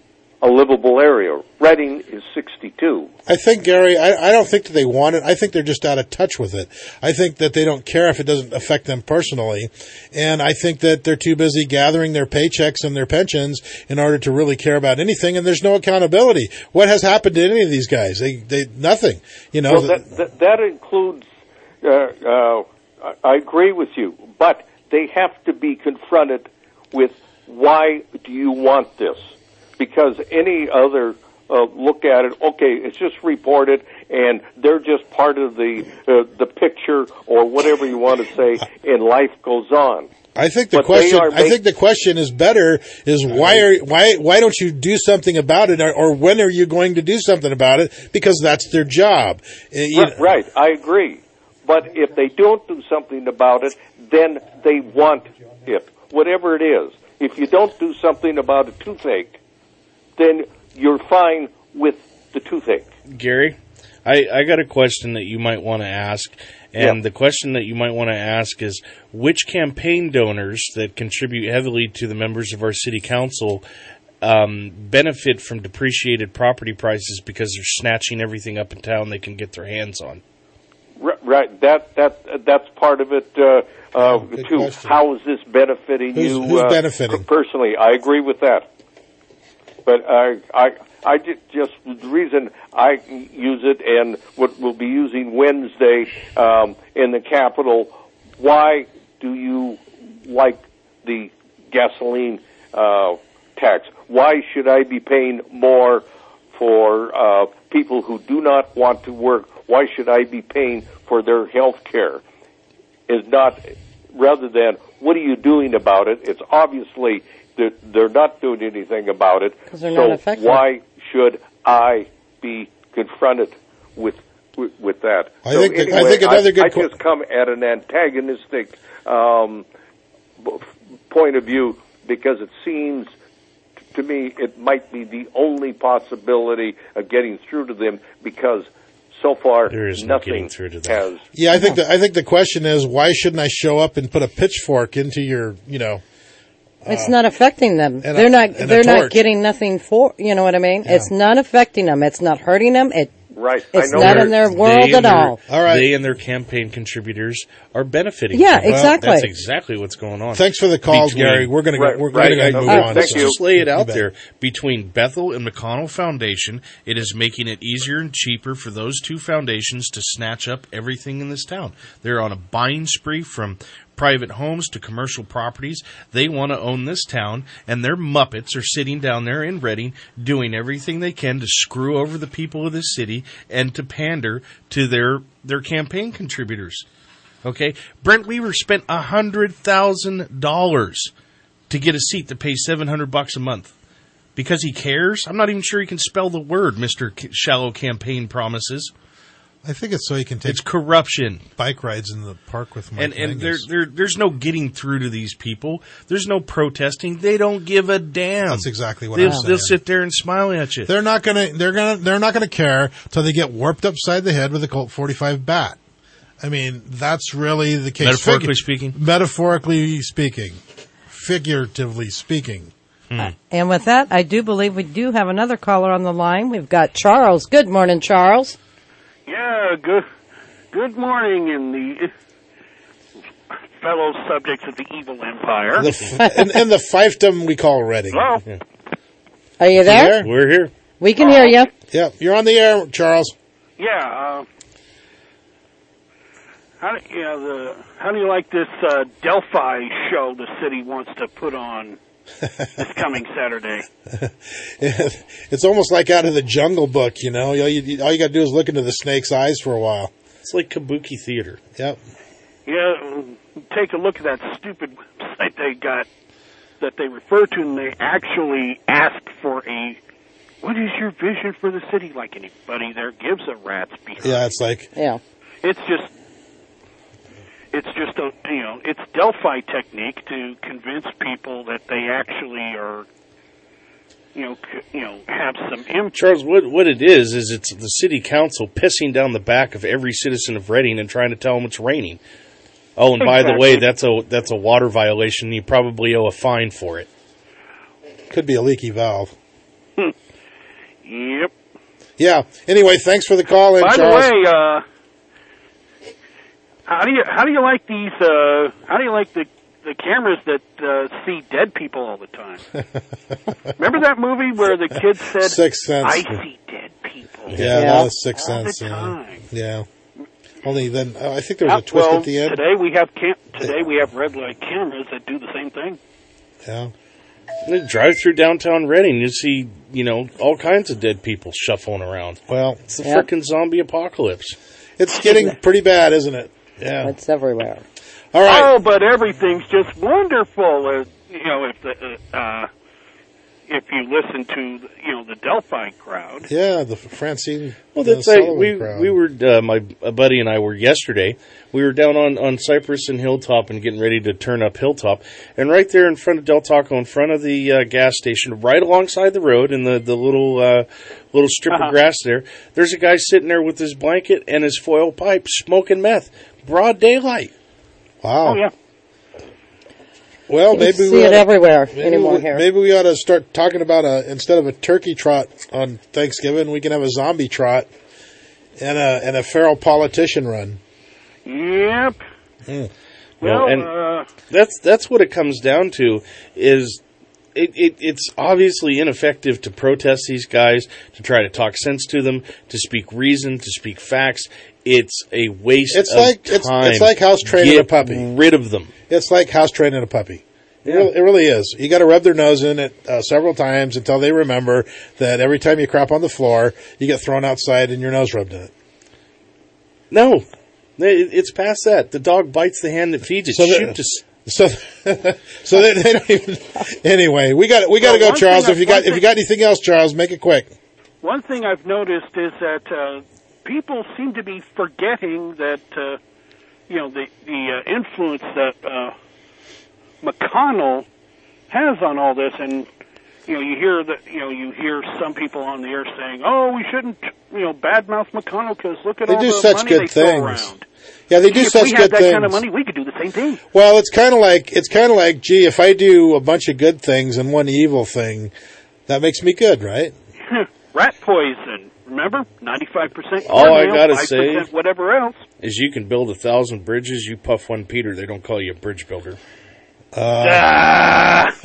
a livable area. Reading is sixty-two. I think, Gary, I, I don't think that they want it. I think they're just out of touch with it. I think that they don't care if it doesn't affect them personally. And I think that they're too busy gathering their paychecks and their pensions in order to really care about anything. And there's no accountability. What has happened to any of these guys? They, they, nothing. You know, Well, that, that, that includes, uh, uh, I agree with you, but they have to be confronted with, why do you want this? Because any other uh, look at it, okay, it's just reported, and they're just part of the uh, the picture, or whatever you want to say, and life goes on. I think the But question. they are I make- think the question is better: is why are why why don't you do something about it, or, or when are you going to do something about it? Because that's their job. Uh, you Right, right, I agree. But if they don't do something about it, then they want it, whatever it is. If you don't do something about a toothache, then you're fine with the toothache. Gary, I, I got a question that you might want to ask, and Yeah. the question that you might want to ask is, which campaign donors that contribute heavily to the members of our city council um, benefit from depreciated property prices because they're snatching everything up in town they can get their hands on? R- Right, that that that's part of it uh, uh, good too. question. How is this benefiting Who's- you? who's uh, benefiting? per- personally? I agree with that, but I I I ju- just the reason I use it and what we'll be using Wednesday um, in the Capitol. Why do you like the gasoline uh, tax? Why should I be paying more for uh, people who do not want to work? Why should I be paying for their health care? Is not, rather than, what are you doing about it? It's obviously that they're not doing anything about it. 'Cause they're so not effective. why should I be confronted with with, with that? I So think that- I anyway, think another good I que- just come at an antagonistic um, b- point of view because it seems to me it might be the only possibility of getting through to them because so far There is no nothing getting through to them. has. Yeah, I think the, I think the question is, why shouldn't I show up and put a pitchfork into your, you know? It's not affecting them. and a- They're not. and a They're not torch. getting nothing for. You know what I mean? It's not affecting them. It's not hurting them. It. Right. It's I know not that. in their They world and at their- all. All right. They and their campaign contributors are benefiting. Yeah, from it. exactly. That's exactly what's going on. Thanks for the calls, Between- Gary. We're gonna Right, we're, right. we're gonna move Okay, on. thank Let's you. just lay it You out bet. there. Between Bethel and McConnell Foundation, it is making it easier and cheaper for those two foundations to snatch up everything in this town. They're on a buying spree from private homes to commercial properties. They want to own this town, and their Muppets are sitting down there in Reading doing everything they can to screw over the people of this city and to pander to their, their campaign contributors. Okay? Brent Weaver spent one hundred thousand dollars to get a seat that pays seven hundred bucks a month. Because he cares? I'm not even sure he can spell the word, Mister K- Shallow Campaign Promises. I think it's so you can take It's corruption. bike rides in the park with Mike And and there, Mangus. there there's no getting through to these people. There's no protesting. They don't give a damn. That's exactly what they'll, I'm saying. They'll sit there and smile at you. They're not gonna. They're gonna. They're not gonna care till they get warped upside the head with a Colt forty-five bat. I mean, that's really the case. Metaphorically Figu- speaking? Metaphorically speaking, figuratively speaking. Hmm. And with that, I do believe we do have another caller on the line. We've got Charles. Good morning, Charles. Yeah, good good morning in the fellow subjects of the evil empire. The f- and, and the fiefdom we call Reading. Hello? Yeah. Are you there? We're here. We can hear you. Yeah, you're on the air, Charles. Yeah, uh, how do, yeah, the, how do you like this uh, Delphi show the city wants to put on this coming Saturday? It's almost like out of the Jungle Book, you know. All you, all you got to do is look into the snake's eyes for a while. It's like kabuki theater. Yep. Yeah, take a look at that stupid website they got that they refer to, and they actually ask for a, what is your vision for the city? Like anybody there gives a rat's behind. Yeah, it's like Yeah. It's just, it's just a, you know, it's Delphi technique to convince people that they actually are, you know, c- you know, have some impact. Charles, what what it is is it's the city council pissing down the back of every citizen of Reading and trying to tell them it's raining. Oh, and by the way, that's a that's a water violation. You probably owe a fine for it. could be a leaky valve. Yep. Yeah. Anyway, thanks for the call in, By Charles. the way, uh, how do you how do you like these? Uh, how do you like the the cameras that uh, see dead people all the time? Remember that movie where the kid said, Sixth Sense. "I see dead people." Yeah, Yeah. that was Sixth All the Sense. Yeah. time. yeah. Only then, uh, I think there was a twist well, at the end. today we have cam- today we have red light cameras that do the same thing. Yeah. You drive through downtown Reading, you see, you know, all kinds of dead people shuffling around. Well, it's the Yep. frickin' zombie apocalypse. It's getting pretty bad, isn't it? Yeah. It's everywhere. All right. Oh, but everything's just wonderful. Uh, you know, if the uh, uh, if you listen to, you know, the Delphi crowd. Yeah, the Francine. Well, that's uh, like, we crowd. we were uh, my a buddy and I were yesterday. We were down on, on Cypress and Hilltop and getting ready to turn up Hilltop, and right there in front of Del Taco, in front of the uh, gas station, right alongside the road, in the the little uh, little strip Uh-huh. of grass there, there's a guy sitting there with his blanket and his foil pipe, smoking meth, broad daylight. Wow. Oh yeah. Well, You maybe see we it ought- everywhere maybe anymore we, here. Maybe we ought to start talking about a instead of a turkey trot on Thanksgiving, we can have a zombie trot and a and a feral politician run. Yep. Mm. Well, and uh, that's that's what it comes down to. Is it, it it's obviously ineffective to protest these guys, to try to talk sense to them, to speak reason, to speak facts. It's a waste It's of like it's, time. it's like house training Get a puppy. rid of them. It's like house training a puppy. It, Yeah. really, it really is. You got to rub their nose in it uh, several times until they remember that every time you crap on the floor, you get thrown outside and your nose rubbed in it. No, It- it's past that. The dog bites the hand that feeds it. So that- Shoot to So, so they, they don't even. Anyway, we got we got to Well, go, one Charles. thing If you I- got one if you thing- got anything else, Charles, make it quick. one thing I've noticed is that uh, people seem to be forgetting that, uh, you know, the the uh, influence that uh, McConnell has on all this, and you know, you hear that, you know, you hear some people on the air saying, "Oh, we shouldn't, you know, badmouth McConnell because look at They all do the such money good they throw things. around." Yeah, they do if such we good had that things. kind of money, we could do the same thing. Well, it's kind of like it's kind of like, gee, if I do a bunch of good things and one evil thing, that makes me good, right? Rat poison. Remember, ninety-five percent. All I cornmeal, gotta five say- percent whatever else. is you can build a thousand bridges. You puff one Peter, they don't call you a bridge builder. Ah.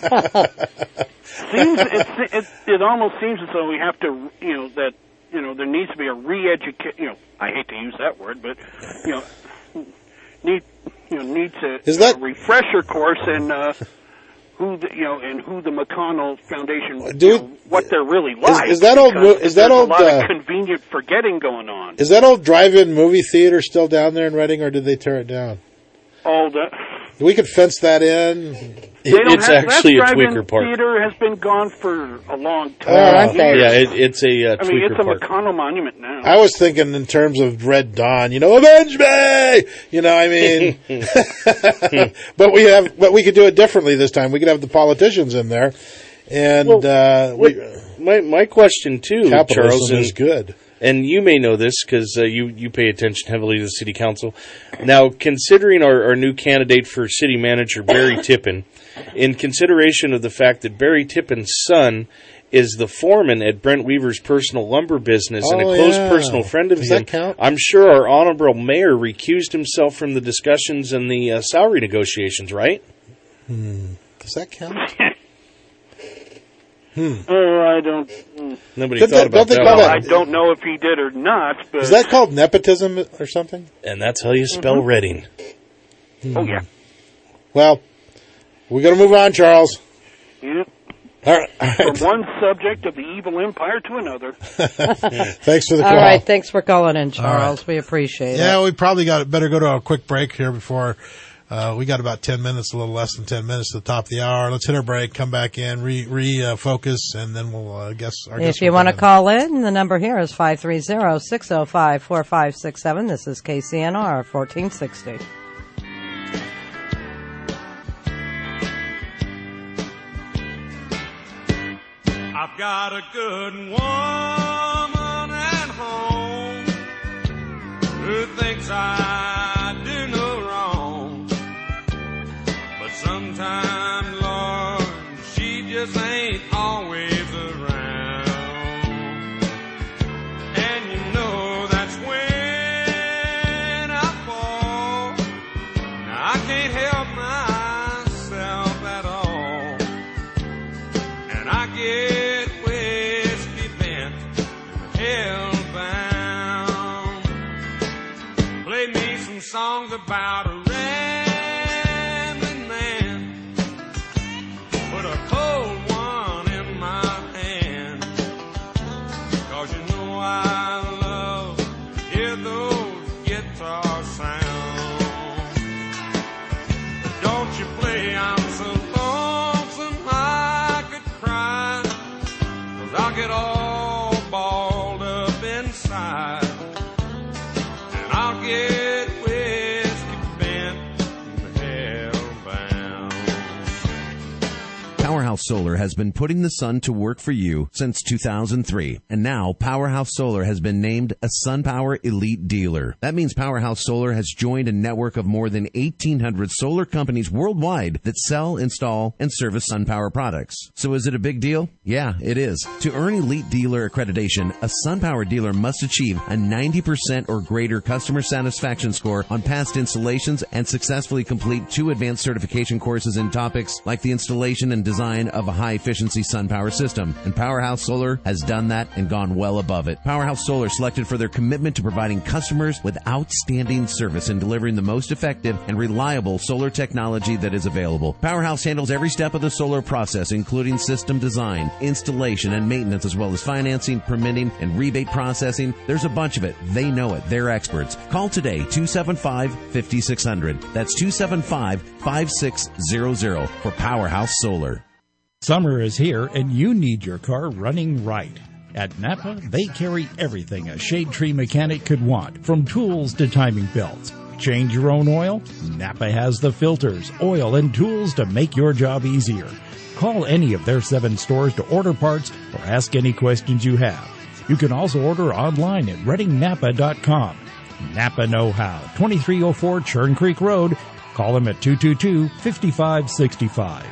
seems it, it it almost seems as though we have to, you know, that you know there needs to be a re-educate. You know, I hate to use that word, but you know, need you know needs a, Is that- a refresher course in uh, who the, you know and who the McConnell Foundation, Do you it- know, what they're really like. is that old because mo- is that there's old, a lot uh, of convenient forgetting going on? Is that old drive-in movie theater still down there in Reading, or did they tear it down? All the We could fence that in. They don't It's have, actually a that drive-in tweaker park. theater has been gone for a long time. Oh, aren't they? Yeah, it, it's a uh, I mean, tweaker it's a park. McConnell monument now. I was thinking in terms of Red Dawn, you know, avenge me! You know, I mean, but we have, but we could do it differently this time. We could have the politicians in there, and uh, What- we, my my question too, capitalism Charles, and, is good. and you may know this because uh, you you pay attention heavily to the city council. Now, considering our, our new candidate for city manager, Barry Tippin, in consideration of the fact that Barry Tippin's son is the foreman at Brent Weaver's personal lumber business and a Oh, close yeah. personal friend of Does him, that count? I'm sure our honorable mayor recused himself from the discussions and the uh, salary negotiations, right? Hmm. Does that count? Hmm. Oh, I don't. mm. Nobody Did thought they- about don't they that. call one. that- I don't know if he did or not, but Is that called nepotism or something? And that's how you spell Mhm. Reading. oh yeah, Well, we got to move on, Charles. yeah. All right. All From right. one subject of the evil empire to another. Thanks for the All call. right, thanks for calling in, All Charles. We appreciate Yeah, it. we probably got better go to a quick break here before uh, we got about ten minutes, a little less than ten minutes to the top of the hour. Let's hit our break, come back in, re re uh, focus, and then we'll uh, guess our. guess If you will want to come call in, the number here is five three zero, six zero five, four five six seven. This is K C N R fourteen sixty. I've got a good woman at home who thinks I do no wrong. But sometimes, Lord, she just ain't always around. And you know that's when I fall. Now I can't help myself at all. And I get whiskey bent, hellbound. Play me some songs about a rambling man. Put a cold one in my hand. 'Cause you know I love to hear those guitar sounds. Don't you play, I'm so lonesome I could cry. Powerhouse Solar has been putting the sun to work for you since two thousand three. And now Powerhouse Solar has been named a SunPower Elite Dealer. That means Powerhouse Solar has joined a network of more than eighteen hundred solar companies worldwide that sell, install, and service SunPower products. So is it a big deal? Yeah, it is. To earn Elite Dealer accreditation, a SunPower dealer must achieve a ninety percent or greater customer satisfaction score on past installations and successfully complete two advanced certification courses in topics like the installation and design of a high-efficiency SunPower system. And Powerhouse Solar has done that and gone well above it. Powerhouse Solar selected for their commitment to providing customers with outstanding service and delivering the most effective and reliable solar technology that is available. Powerhouse handles every step of the solar process, including system design, installation, and maintenance, as well as financing, permitting, and rebate processing. There's a bunch of it. They know it. They're experts. Call today, two seven five, five six zero zero. That's two seven five, five six zero zero for Powerhouse Solar. Summer is here, and you need your car running right. At Napa, they carry everything a shade tree mechanic could want, from tools to timing belts. Change your own oil? Napa has the filters, oil, and tools to make your job easier. Call any of their seven stores to order parts or ask any questions you have. You can also order online at reading napa dot com. Napa Know-How, twenty-three oh four Churn Creek Road. Call them at two two two, five five six five.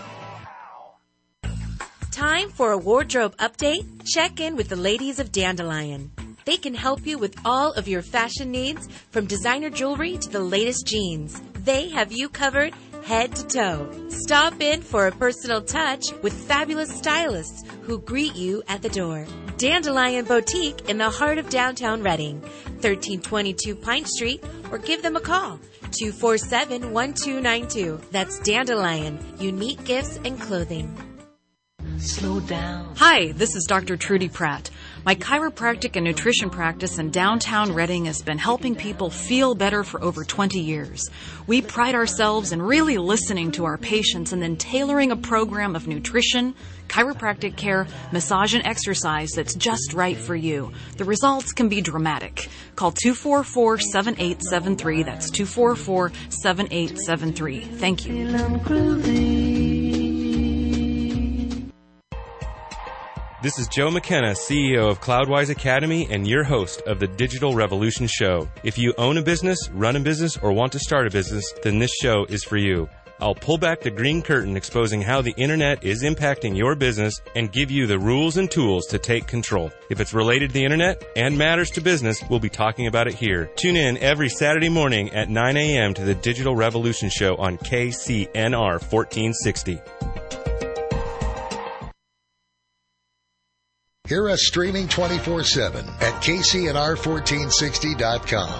Time for a wardrobe update? Check in with the ladies of Dandelion. They can help you with all of your fashion needs, from designer jewelry to the latest jeans. They have you covered head to toe. Stop in for a personal touch with fabulous stylists who greet you at the door. Dandelion Boutique in the heart of downtown Reading, thirteen twenty-two Pine Street, or give them a call, two four seven, one two nine two. That's Dandelion, unique gifts and clothing. Slow down. Hi, this is Doctor Trudy Pratt. My chiropractic and nutrition practice in downtown Reading has been helping people feel better for over twenty years. We pride ourselves in really listening to our patients and then tailoring a program of nutrition, chiropractic care, massage, and exercise that's just right for you. The results can be dramatic. Call two four four, seven eight seven three. That's two four four, seven eight seven three. Thank you. This is Joe McKenna, C E O of Cloudwise Academy and your host of the Digital Revolution Show. If you own a business, run a business, or want to start a business, then this show is for you. I'll pull back the green curtain exposing how the internet is impacting your business and give you the rules and tools to take control. If it's related to the internet and matters to business, we'll be talking about it here. Tune in every Saturday morning at nine a.m. to the Digital Revolution Show on K C N R fourteen sixty. Hear us streaming twenty-four seven at K C N R fourteen sixty dot com.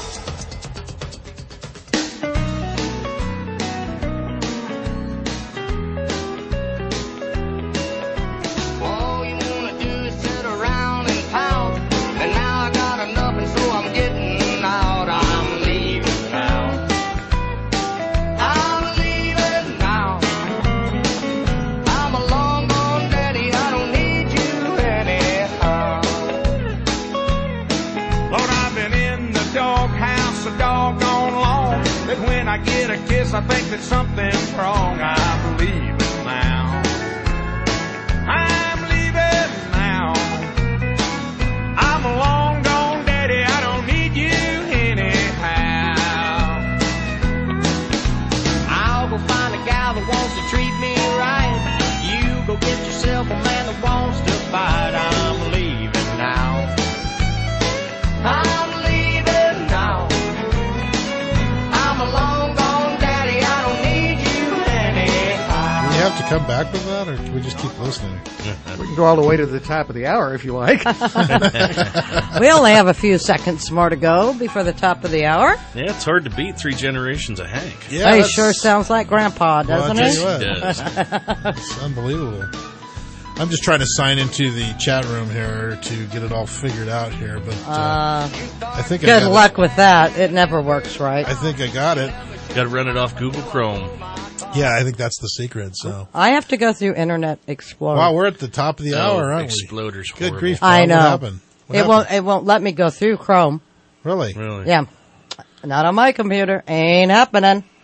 I think that something's wrong. I believe it now. I'm leaving now. I'm a long gone daddy. I don't need you anyhow. I'll go find a gal that wants to treat me right. You go get yourself a man that wants to fight. I'm leaving now. I'm leaving now. I'm a long have to come back with that, or can we just keep listening? We can go all the way to the top of the hour if you like. We only have a few seconds more to go before the top of the hour. Yeah, it's hard to beat three generations of Hank. Yeah, he sure sounds like Grandpa, doesn't well, he? He does. It's unbelievable. I'm just trying to sign into the chat room here to get it all figured out here, but uh, uh, I think good I got luck it. with that. It never works right. I think I got it. Got to run it off Google Chrome. Yeah, I think that's the secret. So I have to go through Internet Explorer. Wow, we're at the top of the oh, hour, aren't Exploder's we? Good grief! I Paul, know. What happened? What it happened? won't. It won't let me go through Chrome. Really? Really? Yeah. Not on my computer. Ain't happening.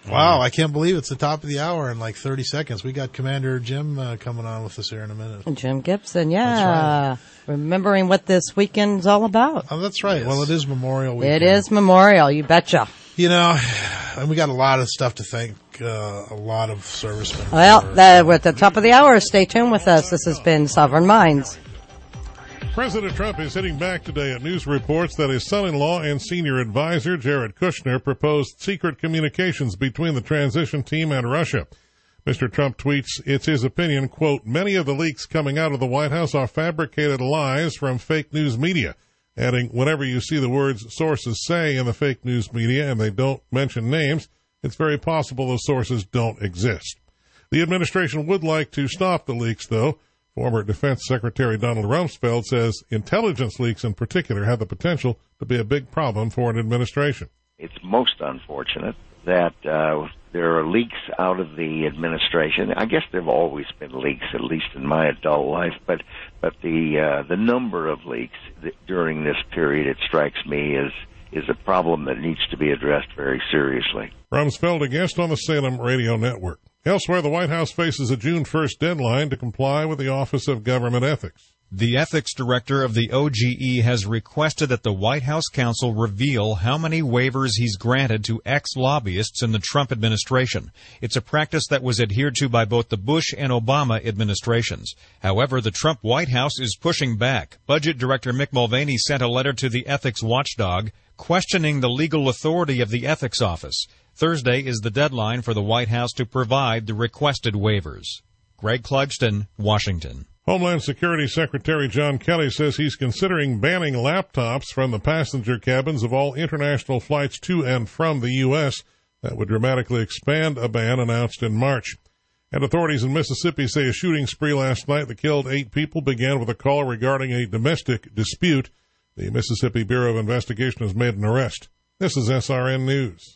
Wow, I can't believe it's the top of the hour in like thirty seconds. We got Commander Jim uh, coming on with us here in a minute. Jim Gibson, yeah. Right. Remembering what this weekend's all about. Oh, that's right. Yes. Well, it is Memorial Weekend. It is Memorial, you betcha. You know, and we got a lot of stuff to thank uh, a lot of servicemen. Well, the, we're at the top of the hour. Stay tuned with us. This has been Sovereign Minds. President Trump is hitting back today at news reports that his son-in-law and senior advisor, Jared Kushner, proposed secret communications between the transition team and Russia. Mister Trump tweets, it's his opinion, quote, many of the leaks coming out of the White House are fabricated lies from fake news media, adding, whenever you see the words sources say in the fake news media and they don't mention names, it's very possible those sources don't exist. The administration would like to stop the leaks, though. Former Defense Secretary Donald Rumsfeld says intelligence leaks in particular have the potential to be a big problem for an administration. It's most unfortunate that uh, there are leaks out of the administration. I guess there have always been leaks, at least in my adult life, but but the uh, the number of leaks that during this period, it strikes me as is a problem that needs to be addressed very seriously. Rumsfeld, a guest on the Salem Radio Network. Elsewhere, the White House faces a June first deadline to comply with the Office of Government Ethics. The ethics director of the O G E has requested that the White House counsel reveal how many waivers he's granted to ex-lobbyists in the Trump administration. It's a practice that was adhered to by both the Bush and Obama administrations. However, the Trump White House is pushing back. Budget Director Mick Mulvaney sent a letter to the ethics watchdog questioning the legal authority of the ethics office. Thursday is the deadline for the White House to provide the requested waivers. Greg Clugston, Washington. Homeland Security Secretary John Kelly says he's considering banning laptops from the passenger cabins of all international flights to and from the U S That would dramatically expand a ban announced in March. And authorities in Mississippi say a shooting spree last night that killed eight people began with a call regarding a domestic dispute. The Mississippi Bureau of Investigation has made an arrest. This is S R N News.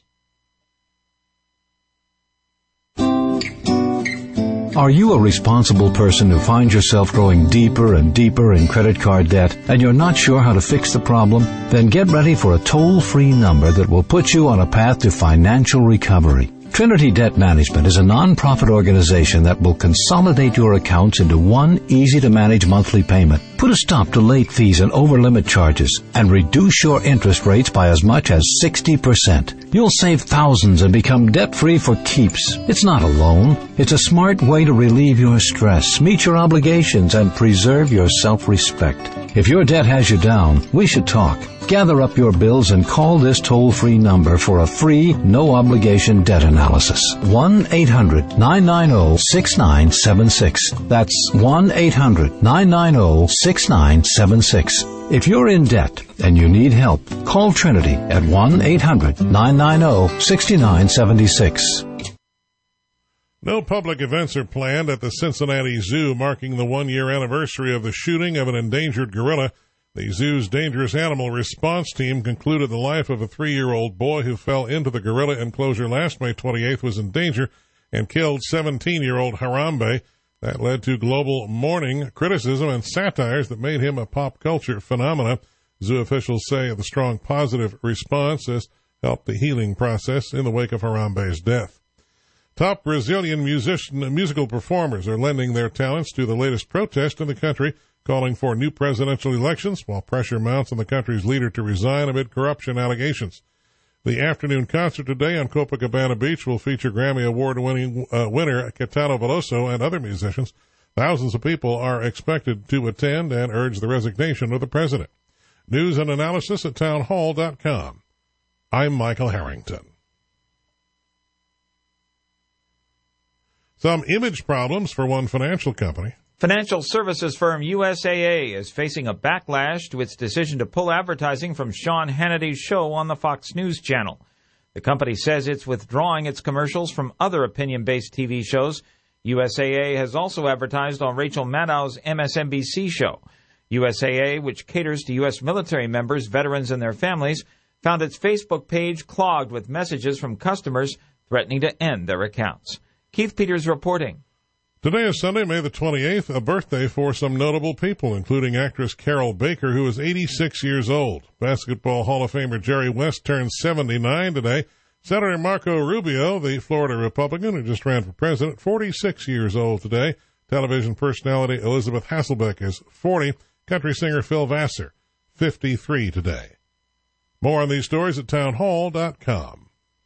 Are you a responsible person who finds yourself growing deeper and deeper in credit card debt and you're not sure how to fix the problem? Then get ready for a toll-free number that will put you on a path to financial recovery. Trinity Debt Management is a non-profit organization that will consolidate your accounts into one easy-to-manage monthly payment, put a stop to late fees and over-limit charges, and reduce your interest rates by as much as sixty percent. You'll save thousands and become debt-free for keeps. It's not a loan. It's a smart way to relieve your stress, meet your obligations, and preserve your self-respect. If your debt has you down, we should talk. Gather up your bills and call this toll-free number for a free, no-obligation debt analysis. one eight hundred nine nine zero six nine seven six. That's one eight hundred nine nine zero six nine seven six. If you're in debt and you need help, call Trinity at one eight hundred nine nine zero six nine seven six. No public events are planned at the Cincinnati Zoo marking the one-year anniversary of the shooting of an endangered gorilla. The zoo's dangerous animal response team concluded the life of a three-year-old boy who fell into the gorilla enclosure last May twenty-eighth was in danger and killed seventeen-year-old Harambe. That led to global mourning, criticism, and satires that made him a pop culture phenomenon. Zoo officials say the strong positive response has helped the healing process in the wake of Harambe's death. Top Brazilian musician, musical performers are lending their talents to the latest protest in the country, calling for new presidential elections while pressure mounts on the country's leader to resign amid corruption allegations. The afternoon concert today on Copacabana Beach will feature Grammy Award-winning uh, winner Caetano Veloso and other musicians. Thousands of people are expected to attend and urge the resignation of the president. News and analysis at townhall dot com. I'm Michael Harrington. Some image problems for one financial company. Financial services firm U S A A is facing a backlash to its decision to pull advertising from Sean Hannity's show on the Fox News Channel. The company says it's withdrawing its commercials from other opinion-based T V shows. U S A A has also advertised on Rachel Maddow's M S N B C show. U S A A, which caters to U S military members, veterans, and their families, found its Facebook page clogged with messages from customers threatening to end their accounts. Keith Peters reporting. Today is Sunday, May the twenty-eighth, a birthday for some notable people, including actress Carol Baker, who is eighty-six years old. Basketball Hall of Famer Jerry West turns seventy-nine today. Senator Marco Rubio, the Florida Republican who just ran for president, forty-six years old today. Television personality Elizabeth Hasselbeck is forty. Country singer Phil Vassar, fifty-three today. More on these stories at townhall dot com.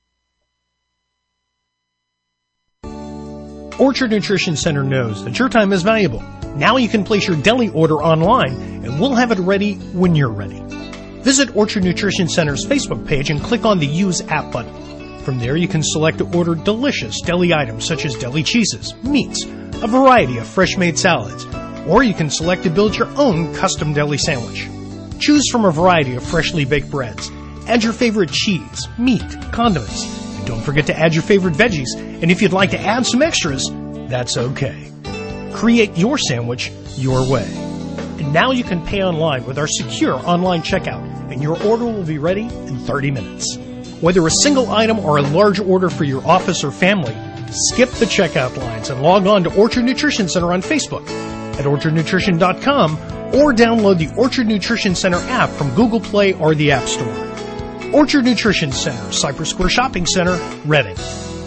Orchard Nutrition Center knows that your time is valuable. Now you can place your deli order online, and we'll have it ready when you're ready. Visit Orchard Nutrition Center's Facebook page and click on the Use App button. From there, you can select to order delicious deli items such as deli cheeses, meats, a variety of fresh-made salads, or you can select to build your own custom deli sandwich. Choose from a variety of freshly baked breads. Add your favorite cheese, meat, condiments. And don't forget to add your favorite veggies, and if you'd like to add some extras, that's okay. Create your sandwich your way. And now you can pay online with our secure online checkout, and your order will be ready in thirty minutes. Whether a single item or a large order for your office or family, skip the checkout lines and log on to Orchard Nutrition Center on Facebook at orchard nutrition dot com or download the Orchard Nutrition Center app from Google Play or the App Store. Orchard Nutrition Center, Cypress Square Shopping Center, Reading.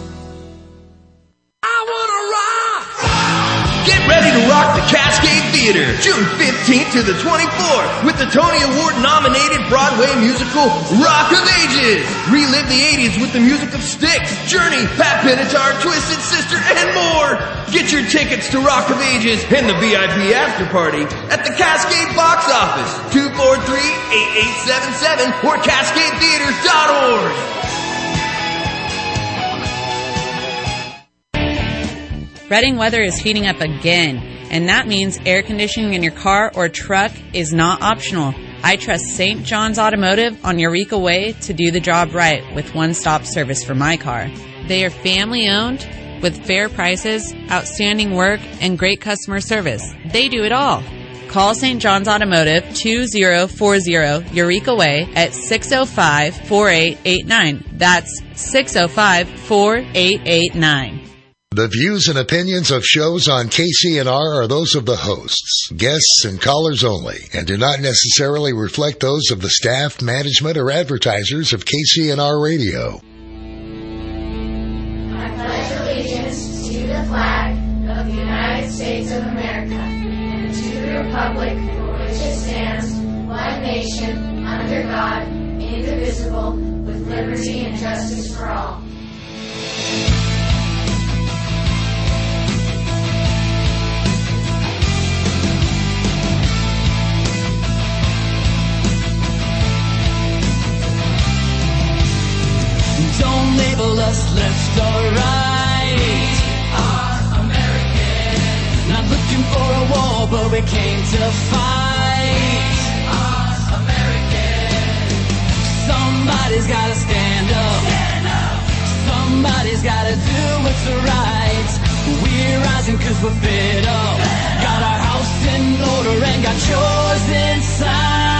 Get ready to rock the Cascade Theater June fifteenth to the twenty-fourth with the Tony Award-nominated Broadway musical Rock of Ages. Relive the eighties with the music of Styx, Journey, Pat Benatar, Twisted Sister, and more. Get your tickets to Rock of Ages and the V I P after party at the Cascade box office, two four three, eight eight seven seven or cascade theater dot org. Reading weather is heating up again, and that means air conditioning in your car or truck is not optional. I trust Saint John's Automotive on Eureka Way to do the job right with one-stop service for my car. They are family-owned with fair prices, outstanding work, and great customer service. They do it all. Call Saint John's Automotive two zero four zero Eureka Way at six oh five, four eight eight nine. That's six oh five, four eight eight nine. The views and opinions of shows on K C N R are those of the hosts, guests, and callers only, and do not necessarily reflect those of the staff, management, or advertisers of K C N R Radio. I pledge allegiance to the flag of the United States of America and to the republic for which it stands, one nation, under God, indivisible, with liberty and justice for all. Don't label us left or right. Our American. Not looking for a war, but we came to fight. Our American. Somebody's gotta stand up. Stand up. Somebody's gotta do what's right. We're rising cause we're fed up. Fed got our house in order and got yours inside.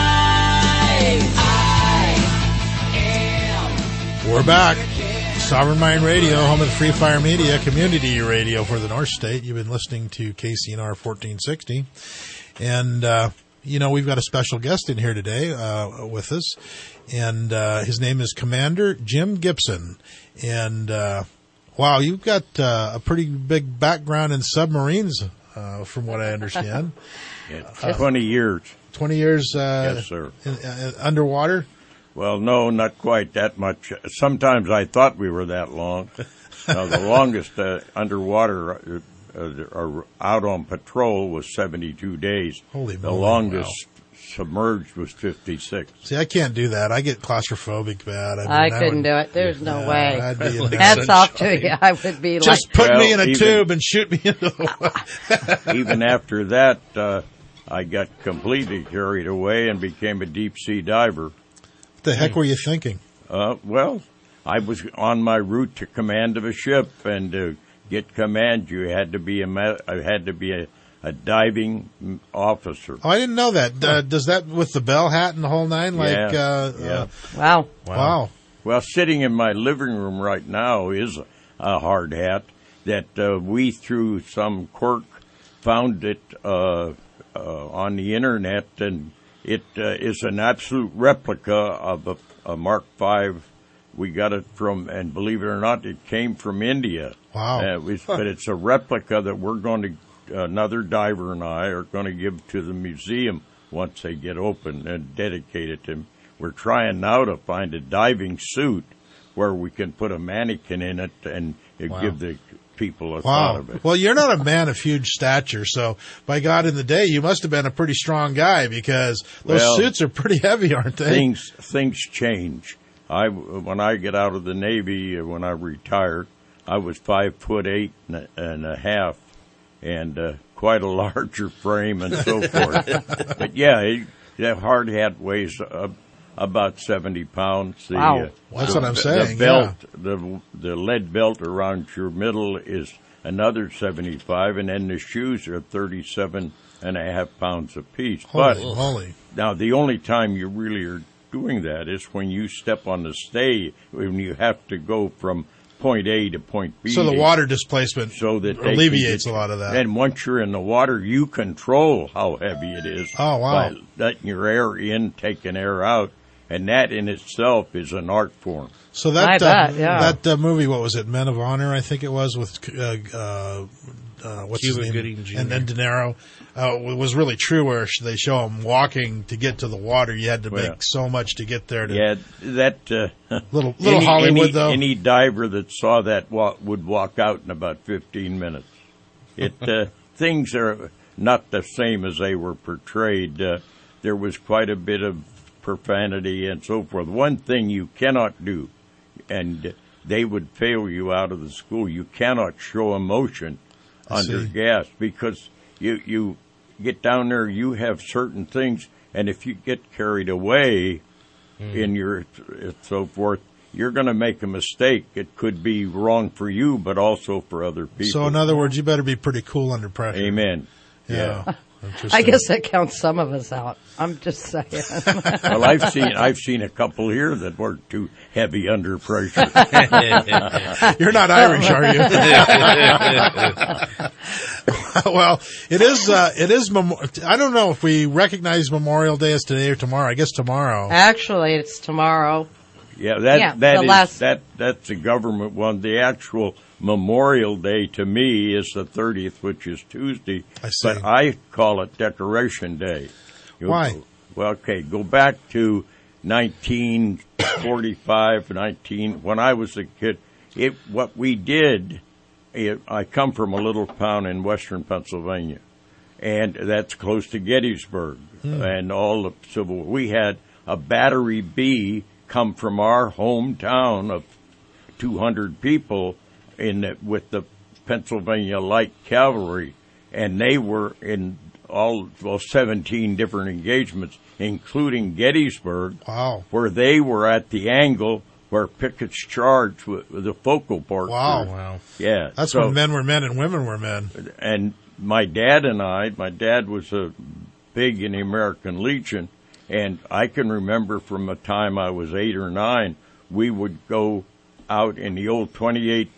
We're back. Sovereign Mind Radio, home of the Free Fire Media, community radio for the North State. You've been listening to K C N R fourteen sixty. And, uh, you know, we've got a special guest in here today uh, with us. And uh, his name is Commander Jim Gibson. And, uh, wow, you've got uh, a pretty big background in submarines, uh, from what I understand. Yeah, twenty years. twenty years uh, yes, sir. In, uh, underwater? Well, no, not quite that much. Sometimes I thought we were that long. Now, the longest uh, underwater uh, uh, or out on patrol was seventy-two days. Holy The moly, longest wow. submerged was fifty-six. See, I can't do that. I get claustrophobic bad. I, mean, I that couldn't would, do it. There's no yeah, way. I'd be in Hats such off to shape. you. I would be Just like... put well, me in a even, tube and shoot me into the water. Even after that, uh, I got completely carried away and became a deep-sea diver. What the heck were you thinking? Uh, well, I was on my route to command of a ship, and to get command, you had to be a I had to be a, a diving officer. Oh, I didn't know that. Uh, does that with the bell hat and the whole nine? Like, yeah, uh, yeah. Uh, wow, wow. Well, sitting in my living room right now is a hard hat that uh, we, through some quirk, found it uh, uh, on the internet, and it uh, is an absolute replica of a, a Mark five we got it from, and believe it or not, it came from India. Wow. Uh, it was, but it's a replica that we're going to, another diver and I are going to give to the museum once they get open and dedicate it to him. We're trying now to find a diving suit where we can put a mannequin in it and it Wow. give the people a thought Wow. of it. Well, you're not a man of huge stature, so by God in the day, you must have been a pretty strong guy because those Well, suits are pretty heavy, aren't they? Things things change. I when I get out of the Navy, uh, when I retired, I was five foot eight and a, and a half, and uh, quite a larger frame and so forth. But yeah, it, that hard hat weighs uh, about seventy pounds. The, Wow. uh, That's the, what I'm the saying, belt, the the lead belt around your middle is another seventy-five, and then the shoes are thirty-seven and a half pounds apiece. Holy But moly. now the only time you really are doing that is when you step on the stay, when you have to go from point A to point B. So the water displacement so that they alleviates can a get- lot of that. And once you're in the water, you control how heavy it is. Oh, wow. By letting your air in, taking air out, and that in itself is an art form. So that I uh, bet, yeah. that uh, movie, what was it, Men of Honor? I think it was with uh, uh, uh, what's Cuba his name, Gooding Junior and then De Niro. Uh, it was really true where sh- they show him walking to get to the water. You had to Well, make so much to get there. To, Yeah, that uh, Little- little any, Hollywood, any, though. Any diver that saw that wa- would walk out in about fifteen minutes. It uh, things are not the same as they were portrayed. Uh, there was quite a bit of profanity and so forth. One thing you cannot do, and they would fail you out of the school. You cannot show emotion I under see. gas because you you get down there. You have certain things, and if you get carried away in your so forth, you're going to make a mistake. It could be wrong for you, but also for other people. So in other words, you better be pretty cool under pressure. Amen. Yeah. Yeah. I guess that counts some of us out. I'm just saying. Well, I've seen I've seen a couple here that weren't too heavy under pressure. You're not Irish, are you? Well, it is. Uh, it is. Mem- I don't know if we recognize Memorial Day as today or tomorrow. I guess tomorrow. Actually, it's tomorrow. Yeah, that Yeah, that the is last- that that's a government one. The actual Memorial Day to me is the thirtieth, which is Tuesday. I see. But I call it Decoration Day. You- Why? Well, okay, go back to nineteen forty-five, nineteen when I was a kid. It what we did. It, I come from a little town in western Pennsylvania, and that's close to Gettysburg Hmm. and all the Civil War. We had a Battery B come from our hometown of two hundred people in the, with the Pennsylvania Light Cavalry, and they were in all well seventeen different engagements, including Gettysburg, Wow. where they were at the angle where Pickett's charge with, with the focal part. Wow. were. Wow. Yeah, That's so- when men were men and women were men. and my dad and I, my dad was a big in the American Legion, and I can remember from the time I was eight or nine, we would go out in the old twenty-eight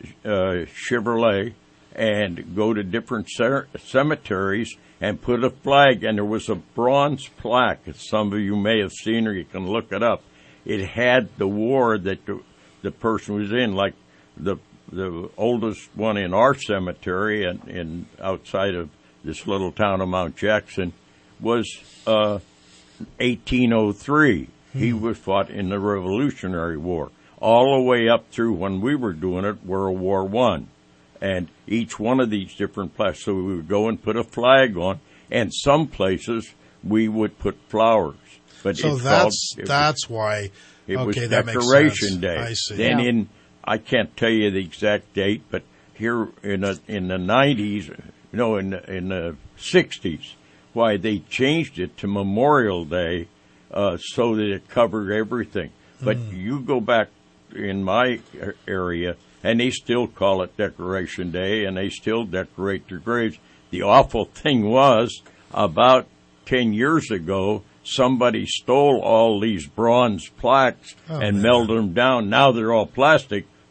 uh, Chevrolet and go to different cer- cemeteries and put a flag, and there was a bronze plaque that some of you may have seen or you can look it up. It had the war that the, the person was in, like the the oldest one in our cemetery and in outside of this little town of Mount Jackson was uh, eighteen oh three. He was fought in the Revolutionary War, all the way up through when we were doing it, World War One, and each one of these different places. So we would go and put a flag on, and some places we would put flowers. But So it's that's called, it that's why. it okay, was that makes Decoration sense. Day. I see. Then Yeah. in, I can't tell you the exact date, but here in the, in the nineties, no, in the, in the sixties, why they changed it to Memorial Day, uh, so that it covered everything. But Mm. you go back in my area, and they still call it Decoration Day, and they still decorate their graves. The awful thing was, about ten years ago, somebody stole all these bronze plaques Oh, and man. melted them down. Now they're all plastic,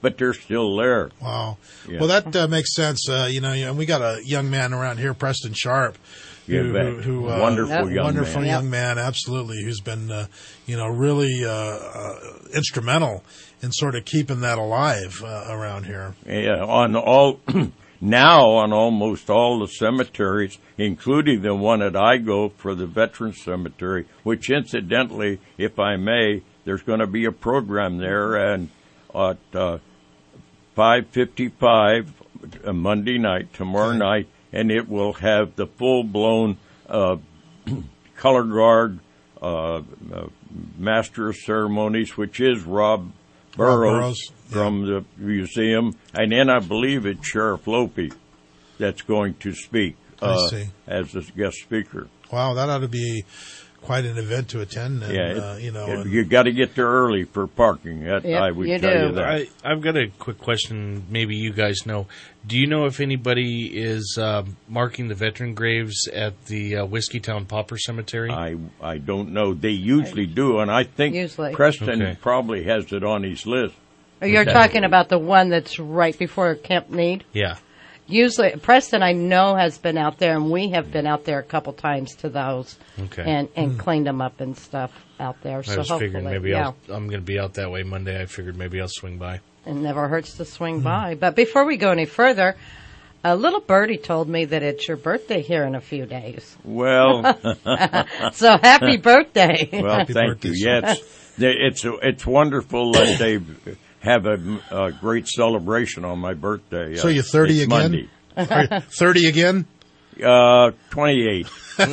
but they're still there. Wow. Yeah. Well, that uh, makes sense. Uh, you know, and we got a young man around here, Preston Sharp. Yeah, who, bet. who, who, uh, Wonderful young wonderful man. young man, absolutely, who's been, uh, you know, really uh, uh, instrumental in sort of keeping that alive uh, around here. Yeah, on all now on almost all the cemeteries, including the one at I go for the Veterans Cemetery, which incidentally, if I may, there's going to be a program there and at uh, five fifty-five uh, Monday night, tomorrow Okay. night, and it will have the full-blown uh, color guard uh, uh, master of ceremonies, which is Rob Burrows, Rob Burrows, from the museum, and then I believe it's Sheriff Lope that's going to speak uh, I see. as a guest speaker. Wow, that ought to be quite an event to attend. And, yeah, it, uh, you know, it- and- you got to get there early for parking. That, Yep, I would you tell do. you that. I, I've got a quick question. Maybe you guys know. Do you know if anybody is uh, marking the veteran graves at the uh, Whiskeytown Pauper Cemetery? I I don't know. They usually do, and I think Usually. Preston Okay. probably has it on his list. You're talking about the one that's right before Camp Meade? Yeah. Usually, Preston, I know, has been out there, and we have been out there a couple times to those, Okay. and and cleaned them up and stuff out there. I So was hopefully, figuring maybe yeah, I'll, I'm going to be out that way Monday. I figured maybe I'll swing by. it never hurts to swing by. But before we go any further, a little birdie told me that it's your birthday here in a few days. Well, So happy birthday! well, thank you. Yes, They- it's it's wonderful that they have a, a great celebration on my birthday. So Uh, you're thirty it's again? Monday. Are you thirty again? Uh, twenty-eight.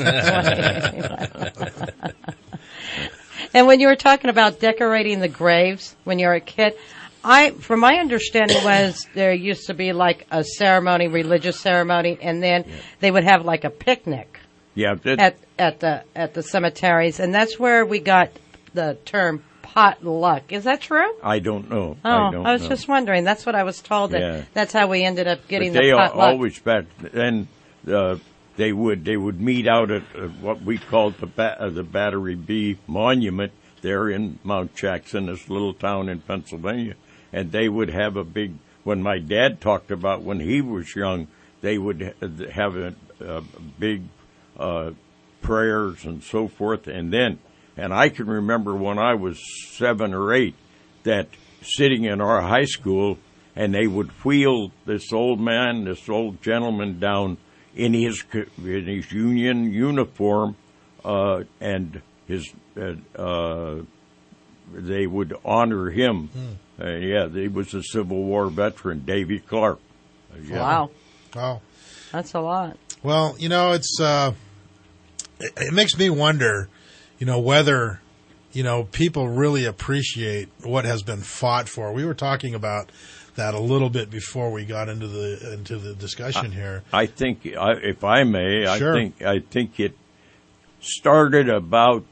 And when you were talking about decorating the graves when you were a kid, I, from my understanding, was there used to be like a ceremony, religious ceremony, and then they would have like a picnic Yeah, it, at at the at the cemeteries, and that's where we got the term potluck. Is that true? I don't know. Oh, I don't I was know. just wondering. That's what I was told. That Yeah. that's how we ended up getting But they the al- potluck. always back then. Uh, they would they would meet out at uh, what we called the ba- uh, the Battery B Monument there in Mount Jackson, this little town in Pennsylvania, and they would have a big. When my dad talked about when he was young, they would ha- have a, a big uh, prayers and so forth, and then. And I can remember when I was seven or eight that sitting in our high school, and they would wheel this old man, this old gentleman down in his in his Union uniform, uh, and his uh, uh, they would honor him. Hmm. Uh, yeah, he was a Civil War veteran, Davy Clark. Uh, yeah. Wow, Wow. that's a lot. Well, you know, it's uh, it, it makes me wonder, you know, whether, you know, people really appreciate what has been fought for. We were talking about that a little bit before we got into the into the discussion here. I think, I- if I may, Sure. I think I think it started about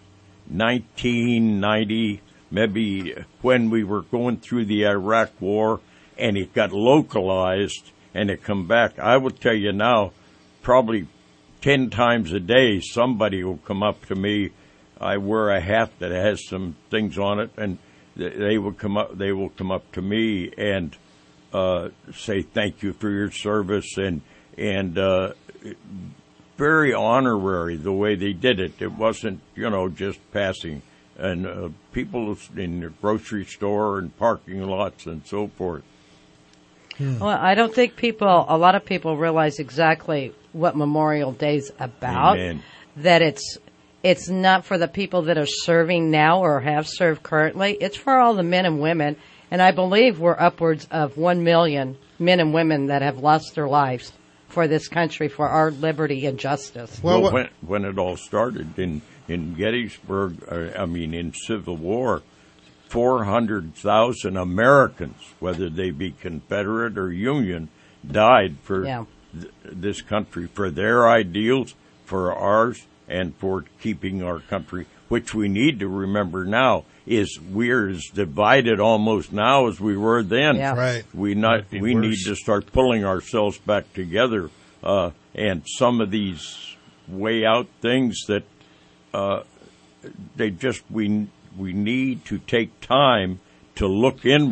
nineteen ninety, maybe when we were going through the Iraq War, and it got localized and it come back. I will tell you now, probably ten times a day, somebody will come up to me. I wear a hat that has some things on it, and th- they will come up. They will come up to me and uh, say thank you for your service, and and uh, very honorary the way they did it. It wasn't, you know, just passing. And uh, people in the grocery store and parking lots and so forth. Well, I don't think people, a lot of people realize exactly what Memorial Day's about. Amen. That it's it's not for the people that are serving now or have served currently. It's for all the men and women. And I believe we're upwards of one million men and women that have lost their lives for this country, for our liberty and justice. Well, when, when it all started in, in Gettysburg, uh, I mean, in Civil War, four hundred thousand Americans, whether they be Confederate or Union, died for Yeah. th- this country, for their ideals, for ours, and for keeping our country, which we need to remember now is we're as divided almost now as we were then. Yeah. Right. We not be we worse. need to start pulling ourselves back together, uh, and some of these way out things that uh, they just we we need to take time to look inward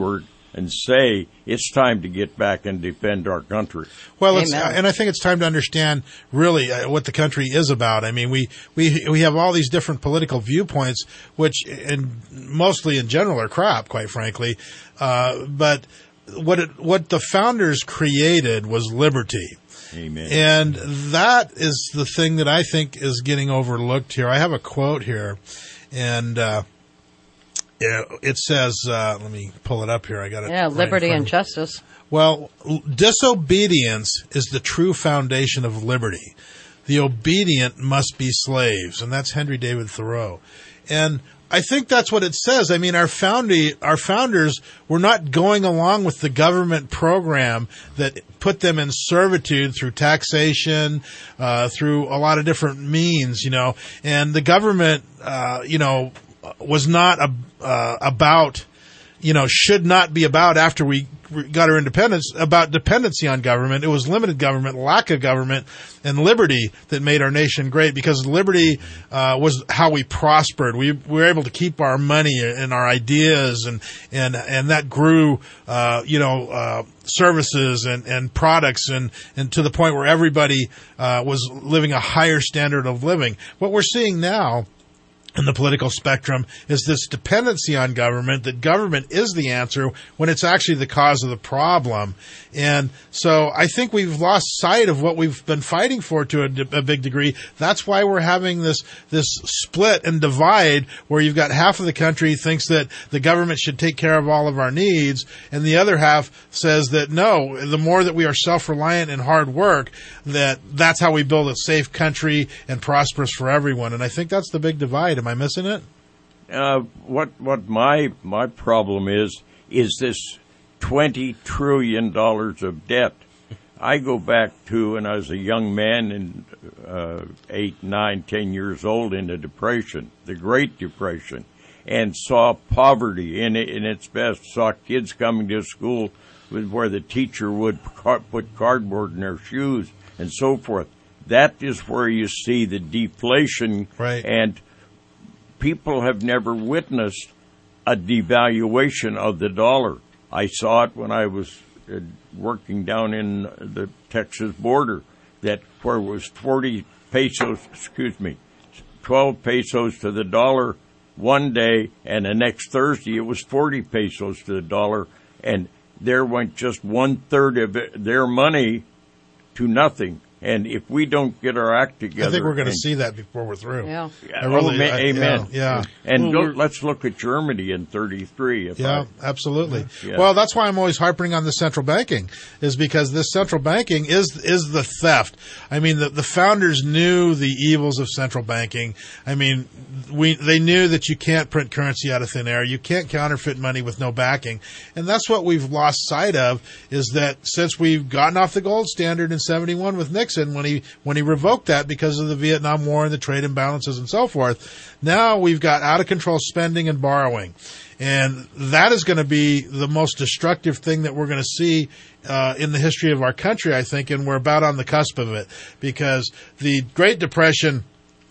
and say it's time to get back and defend our country. Well, it's, and I think it's time to understand really uh, what the country is about. I mean, we, we we have all these different political viewpoints, which in, mostly in general are crap, quite frankly. Uh, but what it, what the founders created was liberty. Amen. And that is the thing that I think is getting overlooked here. I have a quote here, and uh, it says, uh, let me pull it up here. I got it. Yeah, right liberty and justice. Well, disobedience is the true foundation of liberty. The obedient must be slaves, and that's Henry David Thoreau. And I think that's what it says. I mean, our founding, our founders were not going along with the government program that put them in servitude through taxation, uh, through a lot of different means, you know. And the government, uh, you know, was not a, uh, about, you know, should not be about after we got our independence, about dependency on government. It was limited government, lack of government, and liberty that made our nation great, because liberty uh, was how we prospered. We, we were able to keep our money and our ideas, and and and that grew, uh, you know, uh, services and, and products, and, and to the point where everybody uh, was living a higher standard of living. What we're seeing now in the political spectrum is this dependency on government, that government is the answer when it's actually the cause of the problem. And so I think we've lost sight of what we've been fighting for to a, a big degree. That's why we're having this this split and divide, where you've got half of the country thinks that the government should take care of all of our needs, and the other half says that no, the more that we are self-reliant and hard work, that that's how we build a safe country and prosperous for everyone. And I think that's the big divide. Am I missing it? Uh, what what my my problem is is this twenty trillion dollars of debt. I go back to when I was a young man and uh, eight, nine, ten years old in the Depression, the Great Depression, and saw poverty in it, in its best. Saw kids coming to school with where the teacher would car- put cardboard in their shoes and so forth. That is where you see the deflation, right. And people have never witnessed a devaluation of the dollar. I saw it when I was uh, working down in the Texas border, that where it was forty pesos, excuse me, twelve pesos to the dollar one day, and the next Thursday it was forty pesos to the dollar, and there went just one third of it, their money to nothing. And if we don't get our act together, I think we're going to see that before we're through. Yeah. I really, oh, I, amen. Yeah. yeah. And well, go, let's look at Germany in thirty-three. If yeah, I, absolutely. Yeah. Well, that's why I'm always harping on the central banking, is because this central banking is is the theft. I mean, the, the founders knew the evils of central banking. I mean, we they knew that you can't print currency out of thin air. You can't counterfeit money with no backing. And that's what we've lost sight of, is that since we've gotten off the gold standard in seventy-one with Nixon, when he when he revoked that because of the Vietnam War and the trade imbalances and so forth, now we've got out of control spending and borrowing. And that is going to be the most destructive thing that we're going to see uh, in the history of our country, I think, and we're about on the cusp of it, because the Great Depression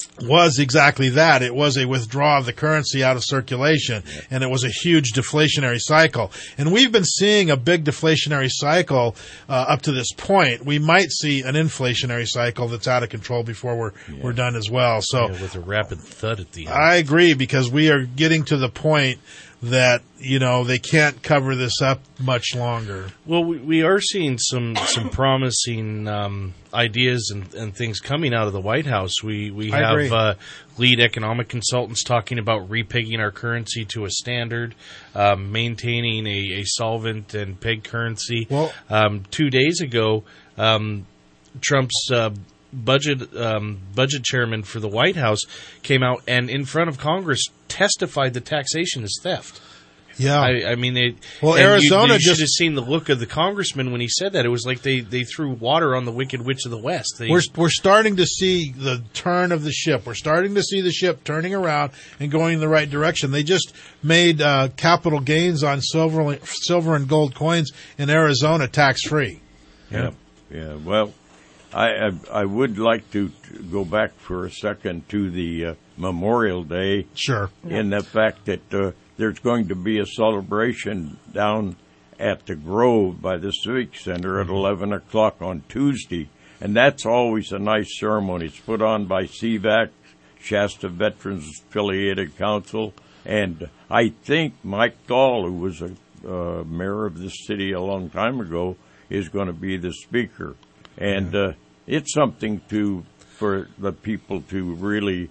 was exactly that. It was a withdrawal of the currency out of circulation, and it was a huge deflationary cycle. And we've been seeing a big deflationary cycle uh, up to this point. We might see an inflationary cycle that's out of control before we're yeah. we're done as well. So yeah, with a rapid thud at the end. I agree, because we are getting to the point that, you know, they can't cover this up much longer. Well, we, we are seeing some some promising um, ideas and, and things coming out of the White House. We we I have uh, lead economic consultants talking about repegging our currency to a standard, um, maintaining a, a solvent and peg currency. Well, um, two days ago, um, Trump's uh, budget um, budget chairman for the White House came out and in front of Congress testified that taxation is theft. Yeah, I, I mean, they. Well, Arizona you, you just should have seen the look of the congressman when he said that. It was like they, they threw water on the Wicked Witch of the West. They, we're we're starting to see the turn of the ship. We're starting to see the ship turning around and going in the right direction. They just made uh, capital gains on silver silver and gold coins in Arizona tax free. Yeah, yeah. Well, I, I I would like to go back for a second to the uh, Memorial Day. Sure. In the fact that uh, there's going to be a celebration down at the Grove by the Civic Center at eleven o'clock on Tuesday. And that's always a nice ceremony. It's put on by C VAC, Shasta Veterans Affiliated Council. And I think Mike Dahl, who was a uh, mayor of this city a long time ago, is going to be the speaker. And uh, it's something to for the people to really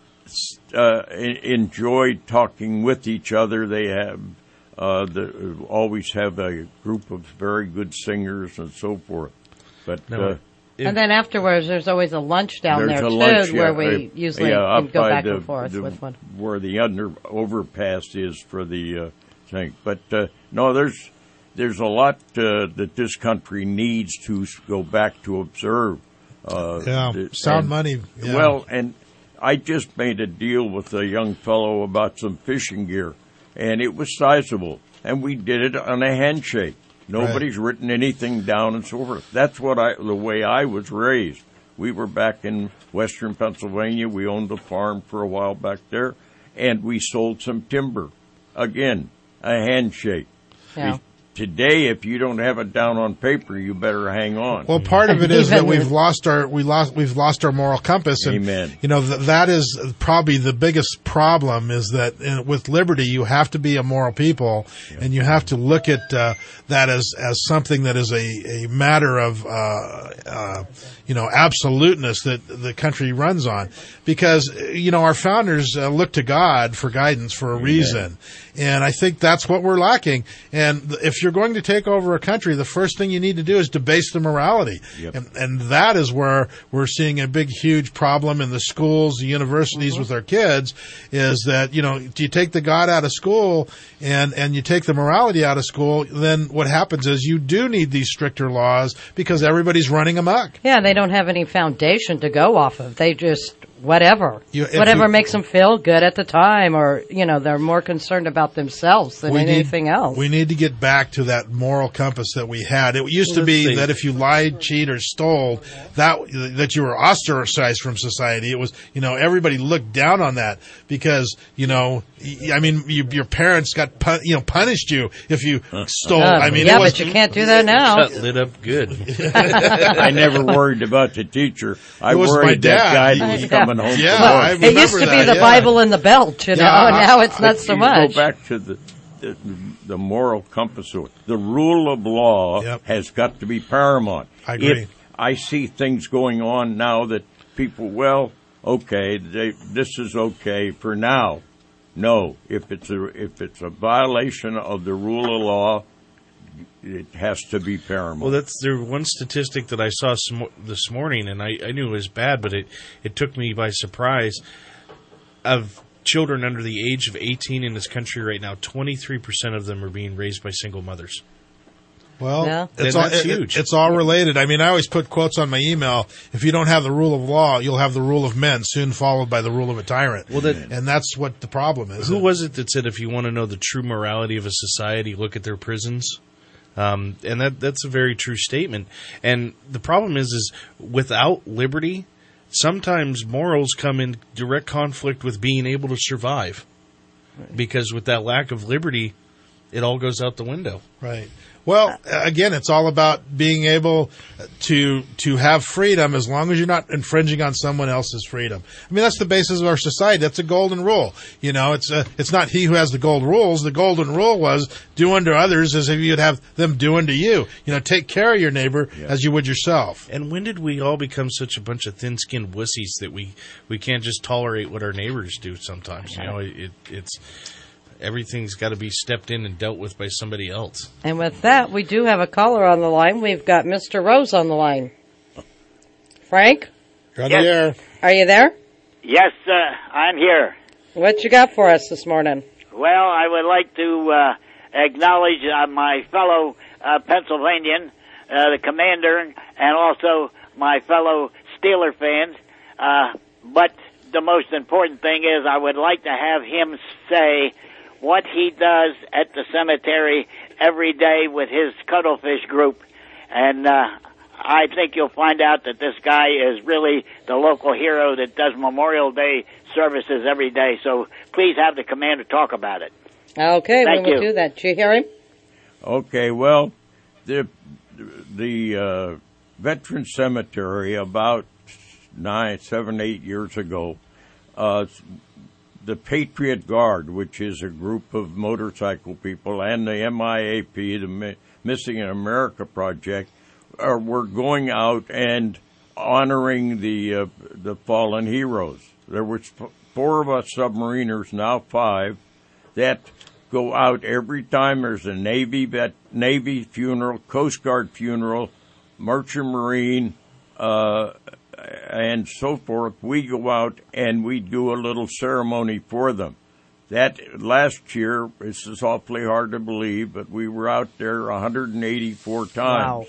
uh, enjoy talking with each other. They have uh, the, always have a group of very good singers and so forth. But No, uh, And then afterwards, there's always a lunch down there's there a too, lunch, where yeah, we uh, usually yeah, can up go by back the, and forth the- with one. where the under overpass is for the uh, thing. But uh, no, there's there's a lot uh, that this country needs to s- go back to observe. Uh, Yeah, th- sound and- money, yeah. Well, and I just made a deal with a young fellow about some fishing gear, and it was sizable, and we did it on a handshake. Nobody's written anything down and so forth. That's what I, the way I was raised. We were back in western Pennsylvania. We owned a farm for a while back there, and we sold some timber. Again, a handshake. Yeah. Today, if you don't have it down on paper, you better hang on. Well, part of it is that we've lost our we lost we've lost our moral compass, and Amen. you know th- that is probably the biggest problem. Is that uh, with liberty, you have to be a moral people, and you have to look at uh, that as as something that is a a matter of uh, uh, you know absoluteness that the country runs on, because you know our founders uh, looked to God for guidance for a reason, and I think that's what we're lacking. And th- if you're going to take over a country, the first thing you need to do is debase the morality. Yep. And, and that is where we're seeing a big, huge problem in the schools, the universities Mm-hmm. with our kids, is that, you know, you take the God out of school and, and you take the morality out of school, then what happens is you do need these stricter laws because everybody's running amok. Yeah, they don't have any foundation to go off of. They just whatever, You- if whatever you- makes them feel good at the time, or you know, they're more concerned about themselves than We need- anything else. We need to get back to that moral compass that we had. It used to Let's be see. that if you lied, cheat, or stole, that that you were ostracized from society. It was, you know, everybody looked down on that because, you know, y- I mean, you, your parents got, pun- you know, punished you if you stole. Uh, I mean, yeah, it was, but you can't do that now. Got lit up good. I never worried about the teacher. I It was my worried that dad. guy was Yeah. coming home. Yeah, from I work. remember It used to be that, the yeah. Bible and the belt, you know, Yeah, and now it's not But so you much. Go back to the the, the moral compass. of it. The rule of law has got to be paramount. I agree. If I see things going on now that people, well, okay, they, this is okay for now. No, if it's a if it's a violation of the rule of law, it has to be paramount. Well, that's there. One statistic that I saw some, this morning, and I, I knew it was bad, but it, it took me by surprise. Of children under the age of eighteen in this country right now, twenty-three percent of them are being raised by single mothers. Well, Yeah. it's And all, that's it- huge. it's all related. I mean, I always put quotes on my email. If you don't have the rule of law, you'll have the rule of men, soon followed by the rule of a tyrant. Well, that- and that's what the problem is. Who was it that said if you want to know the true morality of a society, look at their prisons? Um, and that that's a very true statement. And the problem is, is without liberty, sometimes morals come in direct conflict with being able to survive. Because with that lack of liberty, it all goes out the window. Right. Well, again, it's all about being able to to have freedom as long as you're not infringing on someone else's freedom. I mean, that's the basis of our society. That's a golden rule. You know, it's a, it's not he who has the gold rules. The golden rule was do unto others as if you'd have them do unto you. You know, take care of your neighbor as you would yourself. And when did we all become such a bunch of thin-skinned wussies that we, we can't just tolerate what our neighbors do sometimes? You know, it, it's everything's got to be stepped in and dealt with by somebody else. And with that, we do have a caller on the line. We've got Mister Rose on the line. Frank? You're on Yes. the air. Are you there? Yes, uh, I'm here. What you got for us this morning? Well, I would like to uh, acknowledge uh, my fellow uh, Pennsylvanian, uh, the commander, and also my fellow Steeler fans. Uh, but the most important thing is I would like to have him say what he does at the cemetery every day with his cuttlefish group. And uh, I think you'll find out that this guy is really the local hero that does Memorial Day services every day. So please have the commander talk about it. Okay, Thank we will you. do that. Did you hear him? Okay, well, the the uh, Veteran Cemetery about nine, seven, eight years ago, uh, the Patriot Guard, which is a group of motorcycle people, and the M I A P, the Mi- Missing in America Project, are were going out and honoring the uh, the fallen heroes. There was f- four of us submariners, now five, that go out every time there's a Navy vet, Navy funeral, Coast Guard funeral, Merchant Marine, uh, and so forth. We go out and we do a little ceremony for them. That last year, this is awfully hard to believe, but we were out there one hundred eighty-four times. Wow.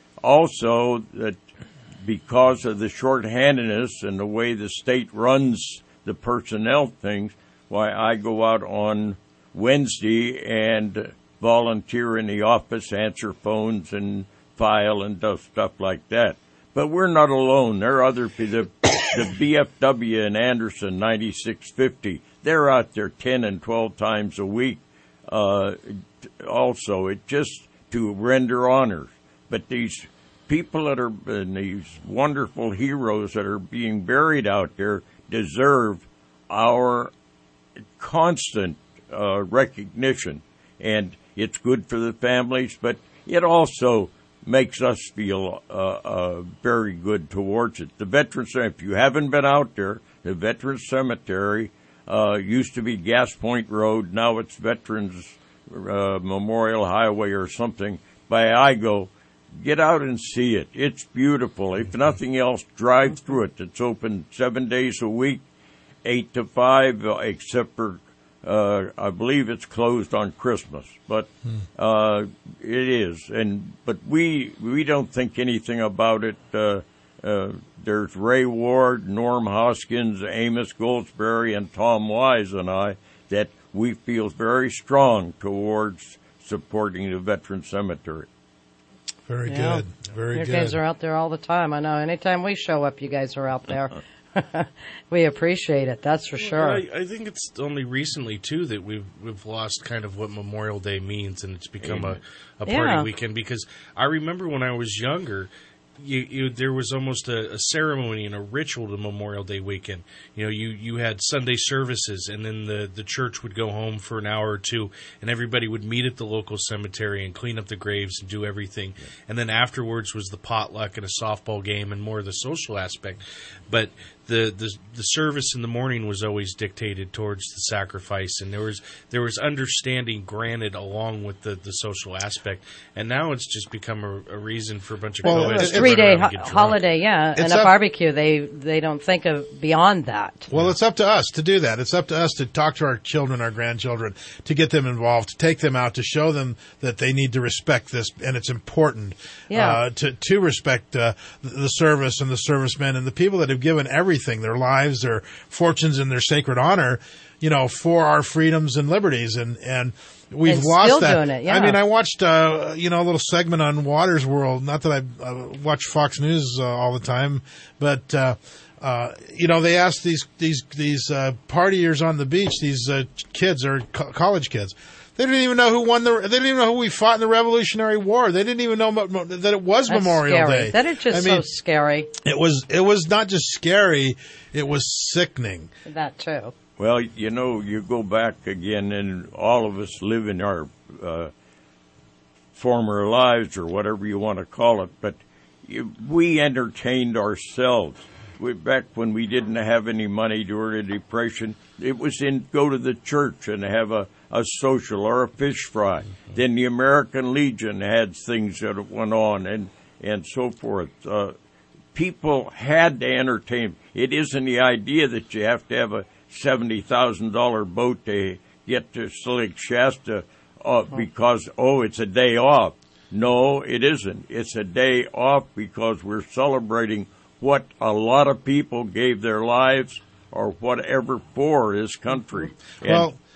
Also, that because of the shorthandedness and the way the state runs the personnel things, why I go out on Wednesday and volunteer in the office, answer phones and file and do stuff like that. But we're not alone. There are other people. The, the B F W in Anderson, ninety-six fifty, they're out there ten and twelve times a week. Uh, also, it just to render honors. But these people that are, and these wonderful heroes that are being buried out there deserve our constant uh, recognition. And it's good for the families, but it also makes us feel uh, uh, very good towards it. The Veterans, if you haven't been out there, the Veterans Cemetery uh, used to be Gas Point Road. Now it's Veterans uh, Memorial Highway or something by Igo. Get out and see it. It's beautiful. If nothing else, drive through it. It's open seven days a week, eight to five, uh, except for Uh, I believe it's closed on Christmas, but uh, it is. And but we we don't think anything about it. Uh, uh, there's Ray Ward, Norm Hoskins, Amos Goldsberry, and Tom Wise and I that we feel very strong towards supporting the Veteran Cemetery. Very Yeah. good. Very you good. guys are out there all the time. I know. Anytime we show up, you guys are out there. We appreciate it. That's for sure. I, I think it's only recently too that we've we've lost kind of what Memorial Day means, and it's become a, a party Yeah. weekend. Because I remember when I was younger, you, you, there was almost a, a ceremony and a ritual to Memorial Day weekend. You know, you, you had Sunday services, and then the, the church would go home for an hour or two, and everybody would meet at the local cemetery and clean up the graves and do everything. Yeah. And then afterwards was the potluck and a softball game and more of the social aspect. But the, the the service in the morning was always dictated towards the sacrifice, and there was there was understanding granted along with the, the social aspect. And now it's just become a, a reason for a bunch of Well, co-eds a to three day run around and get ho- drunk. holiday, yeah, It's and a up- barbecue. They they don't think of beyond that. Well, it's up to us to do that. It's up to us to talk to our children, our grandchildren, to get them involved, to take them out, to show them that they need to respect this, and it's important Yeah. uh, to to respect uh, the service and the servicemen and the people that have given everything, their lives, their fortunes, and their sacred honor, you know, for our freedoms and liberties, and and. We've And lost still that. doing it, yeah. I mean, I watched, uh, you know, a little segment on Waters World. Not that I uh, watch Fox News uh, all the time, but uh, uh, you know, they asked these these these uh, partiers on the beach, these uh, kids or co- college kids. They didn't even know who won the. They didn't even know who we fought in the Revolutionary War. They didn't even know mo- mo- that it was That's Memorial scary. Day. That is just I mean, so scary. It was. It was not just scary. It was sickening. That too. Well, you know, you go back again, and all of us live in our uh, former lives, or whatever you want to call it, but you, we entertained ourselves. We, back when we didn't have any money during the Depression, it was in go to the church and have a, a social or a fish fry. Mm-hmm. Then the American Legion had things that went on, and, and so forth. Uh, people had to entertain. It isn't the idea that you have to have a seventy thousand dollars boat to get to Lake Shasta uh, because, oh, it's a day off. No, it isn't. It's a day off because we're celebrating what a lot of people gave their lives or whatever for this country. And Well,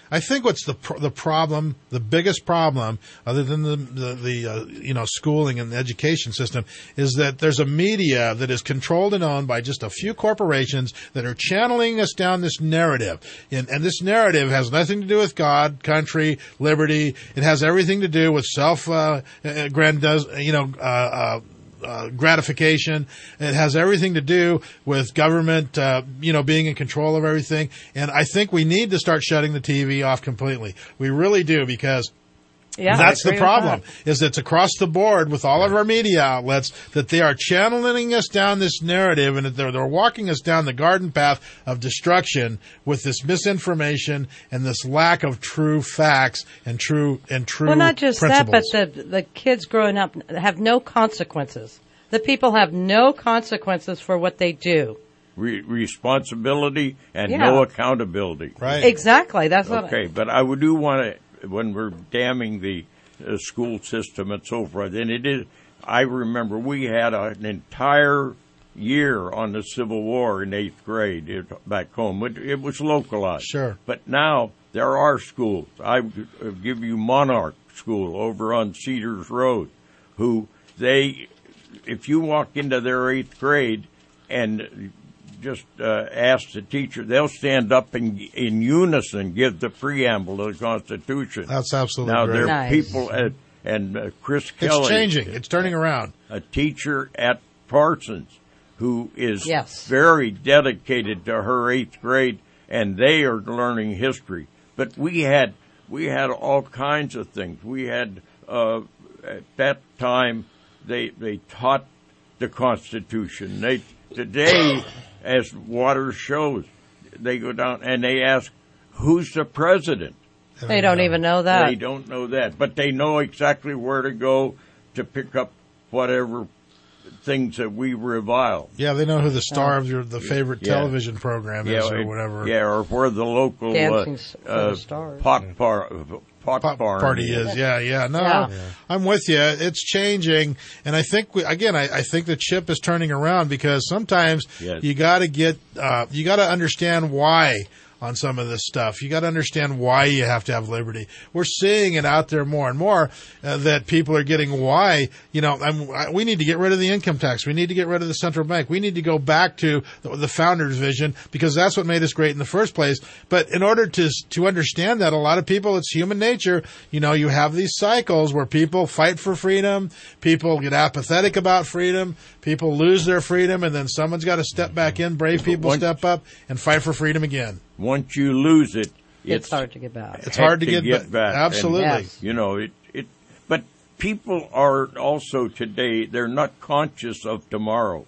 I think what's the pr- the problem, the biggest problem, other than the the, the uh, you know schooling and the education system, is that there's a media that is controlled and owned by just a few corporations that are channeling us down this narrative, and, and this narrative has nothing to do with God, country, liberty. It has everything to do with self uh, grandiose, you know. Uh, uh, Uh, gratification. It has everything to do with government, uh, you know, being in control of everything. And I think we need to start shutting the T V off completely. We really do, because yeah, that's the problem, that. is it's across the board with all of our media outlets that they are channeling us down this narrative, and they're, they're walking us down the garden path of destruction with this misinformation and this lack of true facts and true and true Well, not just principles. that, but the, the kids growing up have no consequences. The people have no consequences for what they do. Re- responsibility and Yeah. no accountability. Right. Exactly. That's what Okay, but I would do want to, when we're damning the uh, school system and so forth, and it is, I remember we had a, an entire year on the Civil War in eighth grade it, back home. It, it was localized. Sure. But now there are schools. I would uh, give you Monarch School over on Cedars Road, who they, if you walk into their eighth grade and just uh, ask the teacher, they'll stand up in, in unison, give the preamble to the Constitution. That's absolutely now, great. there are Nice. people at, and uh, Chris Kelly. It's changing. It's turning around. A teacher at Parsons who is Yes. very dedicated to her eighth grade, and they are learning history. But we had we had all kinds of things. We had uh, at that time they they taught the Constitution. They today, as Waters shows, they go down and they ask, "Who's the president?" They don't even know that. They don't know that, but they know exactly where to go to pick up whatever things that we revile. Yeah, they know who the star of your the favorite Yeah. television program is, Yeah, or it- whatever. Yeah, or where the local uh, Dancing for the uh, Stars. pot, par, pot, Pop barn party is. Yeah, yeah. No, Yeah. I'm with you. It's changing, and I think we, again, I, I think the chip is turning around, because sometimes Yes. you got to get, uh, you got to understand why on some of this stuff. You got to understand why you have to have liberty. We're seeing it out there more and more uh, that people are getting why, you know, I'm, I, we need to get rid of the income tax. We need to get rid of the central bank. We need to go back to the, the founder's vision, because that's what made us great in the first place. But in order to to understand that, a lot of people, it's human nature. You know, you have these cycles where people fight for freedom, people get apathetic about freedom, people lose their freedom, and then someone's got to step back in, brave people Once- step up and fight for freedom again. Once you lose it, It's hard to get back. It's hard to heck get ba- back. absolutely. And, Yes. you know, it, it, but people are also today, they're not conscious of tomorrow.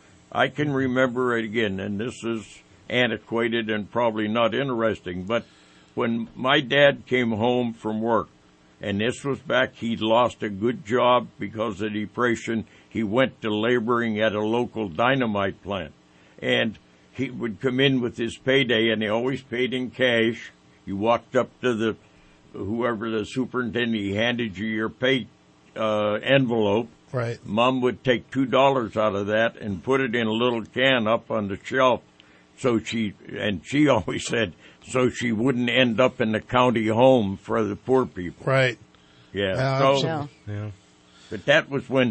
I can remember it again, and this is antiquated and probably not interesting, but when my dad came home from work, and this was back, he'd lost a good job because of depression. He went to laboring at a local dynamite plant. And he would come in with his payday, and he always paid in cash. You walked up to the whoever the superintendent, he handed you your pay uh, envelope. Right. Mom would take two dollars out of that and put it in a little can up on the shelf. So she and she always said so she wouldn't end up in the county home for the poor people. Right. Yeah. Yeah, so, absolutely. Yeah. but that was when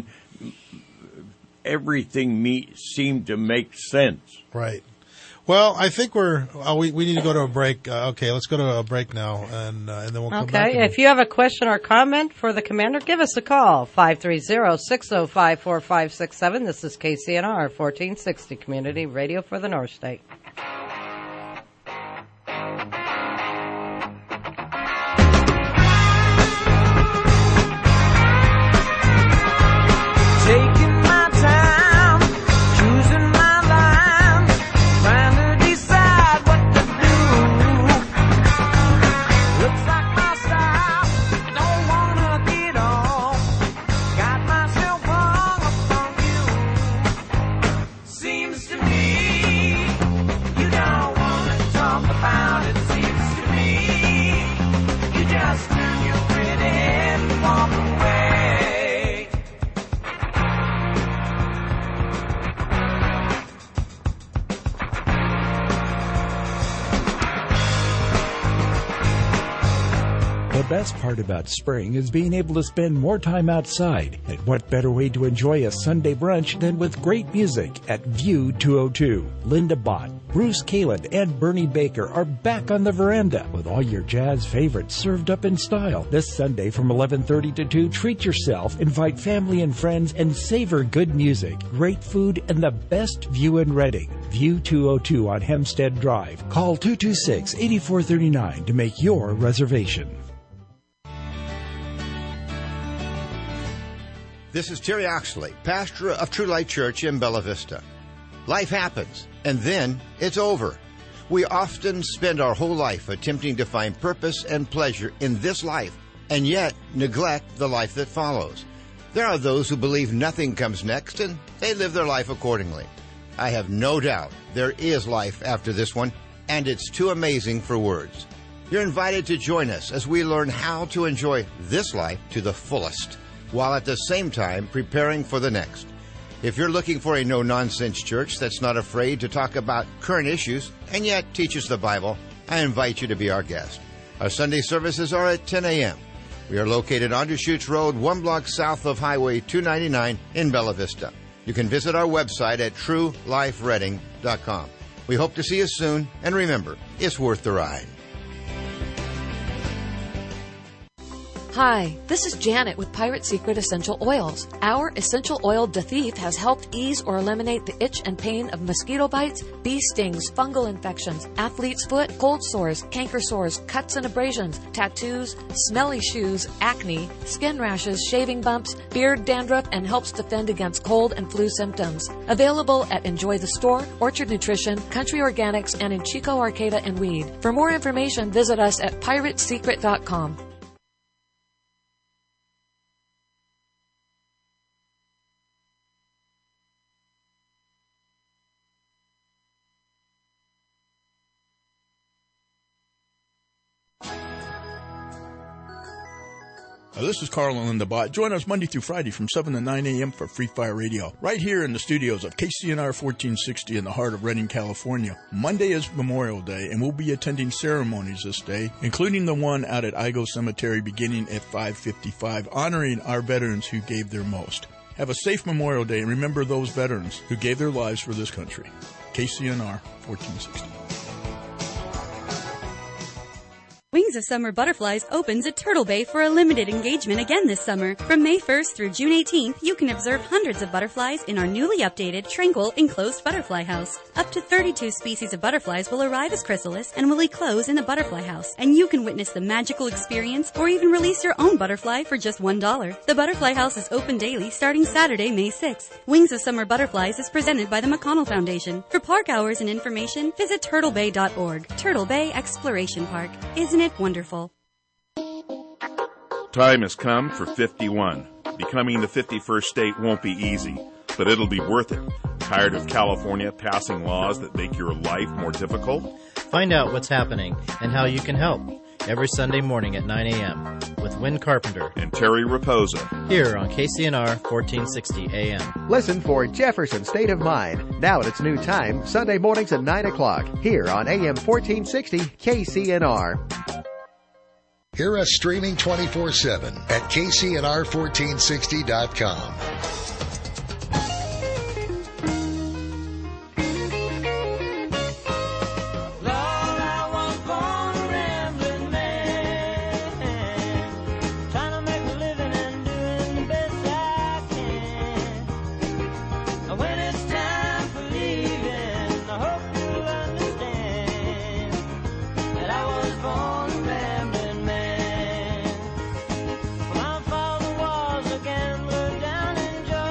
everything me seemed to make sense. Right. Well, I think we're, uh, we, we need to go to a break. Uh, okay, let's go to a break now, and, uh, and then we'll come back. Okay, and- if you have a question or comment for the commander, give us a call, five three zero, six zero five, four five six seven. This is K C N R, fourteen sixty Community Radio for the North State. Taking my time, choosing my lines, trying to decide what to do. Looks like my style, don't wanna get off. Got myself hung up on you. Seems to me best part about spring is being able to spend more time outside. And what better way to enjoy a Sunday brunch than with great music at View two oh two. Linda Bott, Bruce Kalin, and Bernie Baker are back on the veranda with all your jazz favorites served up in style. This Sunday from eleven thirty to two, treat yourself, invite family and friends, and savor good music, great food, and the best view in Reading. View two oh two on Hempstead Drive. Call two two six, eight four three nine to make your reservation. This is Terry Oxley, pastor of True Light Church in Bella Vista. Life happens, and then it's over. We often spend our whole life attempting to find purpose and pleasure in this life, and yet neglect the life that follows. There are those who believe nothing comes next, and they live their life accordingly. I have no doubt there is life after this one, and it's too amazing for words. You're invited to join us as we learn how to enjoy this life to the fullest, while at the same time preparing for the next. If you're looking for a no-nonsense church that's not afraid to talk about current issues and yet teaches the Bible, I invite you to be our guest. Our Sunday services are at ten a.m. We are located on Deschutes Road, one block south of Highway two ninety-nine in Bella Vista. You can visit our website at true life reading dot com. We hope to see you soon, and remember, it's worth the ride. Hi, this is Janet with Pirate Secret Essential Oils. Our essential oil Dathith has helped ease or eliminate the itch and pain of mosquito bites, bee stings, fungal infections, athlete's foot, cold sores, canker sores, cuts and abrasions, tattoos, smelly shoes, acne, skin rashes, shaving bumps, beard dandruff, and helps defend against cold and flu symptoms. Available at Enjoy the Store, Orchard Nutrition, Country Organics, and in Chico, Arcata, and Weed. For more information, visit us at pirate secret dot com. Uh, this is Carl and Linda Bott. Join us Monday through Friday from seven to nine a.m. for Free Fire Radio, right here in the studios of K C N R fourteen sixty in the heart of Redding, California. Monday is Memorial Day, and we'll be attending ceremonies this day, including the one out at Igo Cemetery beginning at five fifty-five, honoring our veterans who gave their most. Have a safe Memorial Day, and remember those veterans who gave their lives for this country. K C N R fourteen sixty. Wings of Summer Butterflies opens at Turtle Bay for a limited engagement again this summer. From May first through June eighteenth, you can observe hundreds of butterflies in our newly updated, tranquil, enclosed butterfly house. Up to thirty-two species of butterflies will arrive as chrysalis and will eclose in the butterfly house, and you can witness the magical experience or even release your own butterfly for just one dollar. The Butterfly House is open daily starting Saturday, May sixth. Wings of Summer Butterflies is presented by the McConnell Foundation. For park hours and information, visit turtle bay dot org. Turtle Bay Exploration Park. Isn't it wonderful? Time has come for fifty-one. Becoming the fifty-first state won't be easy, but it'll be worth it. Tired of California passing laws that make your life more difficult? Find out what's happening and how you can help every Sunday morning at nine a.m. with Win Carpenter and Terry Raposa here on K C N R fourteen sixty A M. Listen for Jefferson State of Mind, now at its new time, Sunday mornings at nine o'clock, here on A M fourteen sixty K C N R. Hear us streaming twenty-four seven at K C N R fourteen sixty dot com. My father was a gambler down in Georgia.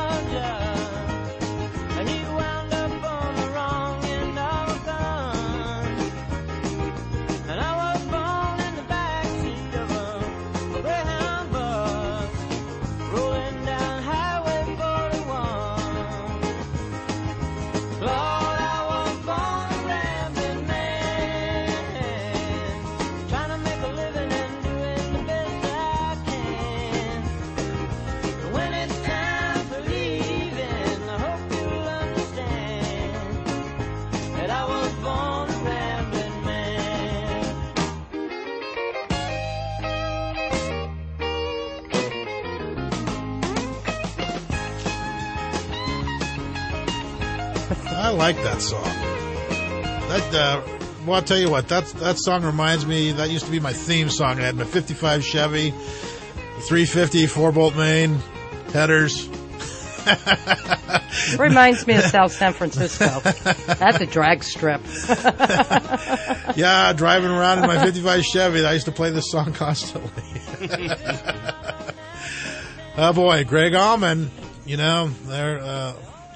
I like that song. That, uh, well, I'll tell you what, that, that song reminds me, that used to be my theme song. I had my fifty-five Chevy, three fifty, four bolt main, headers. Reminds me of South San Francisco. That's a drag strip. Yeah, driving around in my fifty-five Chevy, I used to play this song constantly. Oh boy, Greg Allman, you know, they're, uh,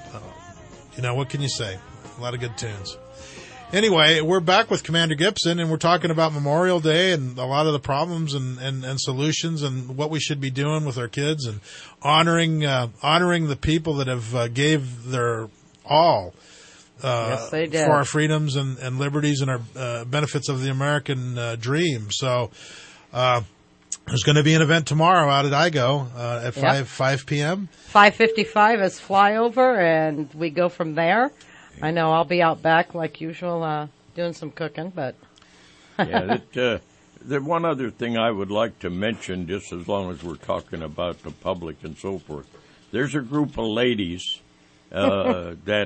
you know, what can you say? A lot of good tunes. Anyway, we're back with Commander Gibson, and we're talking about Memorial Day and a lot of the problems and, and, and solutions and what we should be doing with our kids and honoring uh, honoring the people that have uh, gave their all uh, yes, they did. for our freedoms and, and liberties and our uh, benefits of the American uh, dream. So uh, there's going to be an event tomorrow out at I G O uh, at Yep. five five p.m. five fifty-five is flyover, and we go from there. I know I'll be out back like usual, uh, doing some cooking, but yeah, that, uh, the one other thing I would like to mention, just as long as we're talking about the public and so forth, there's a group of ladies uh, that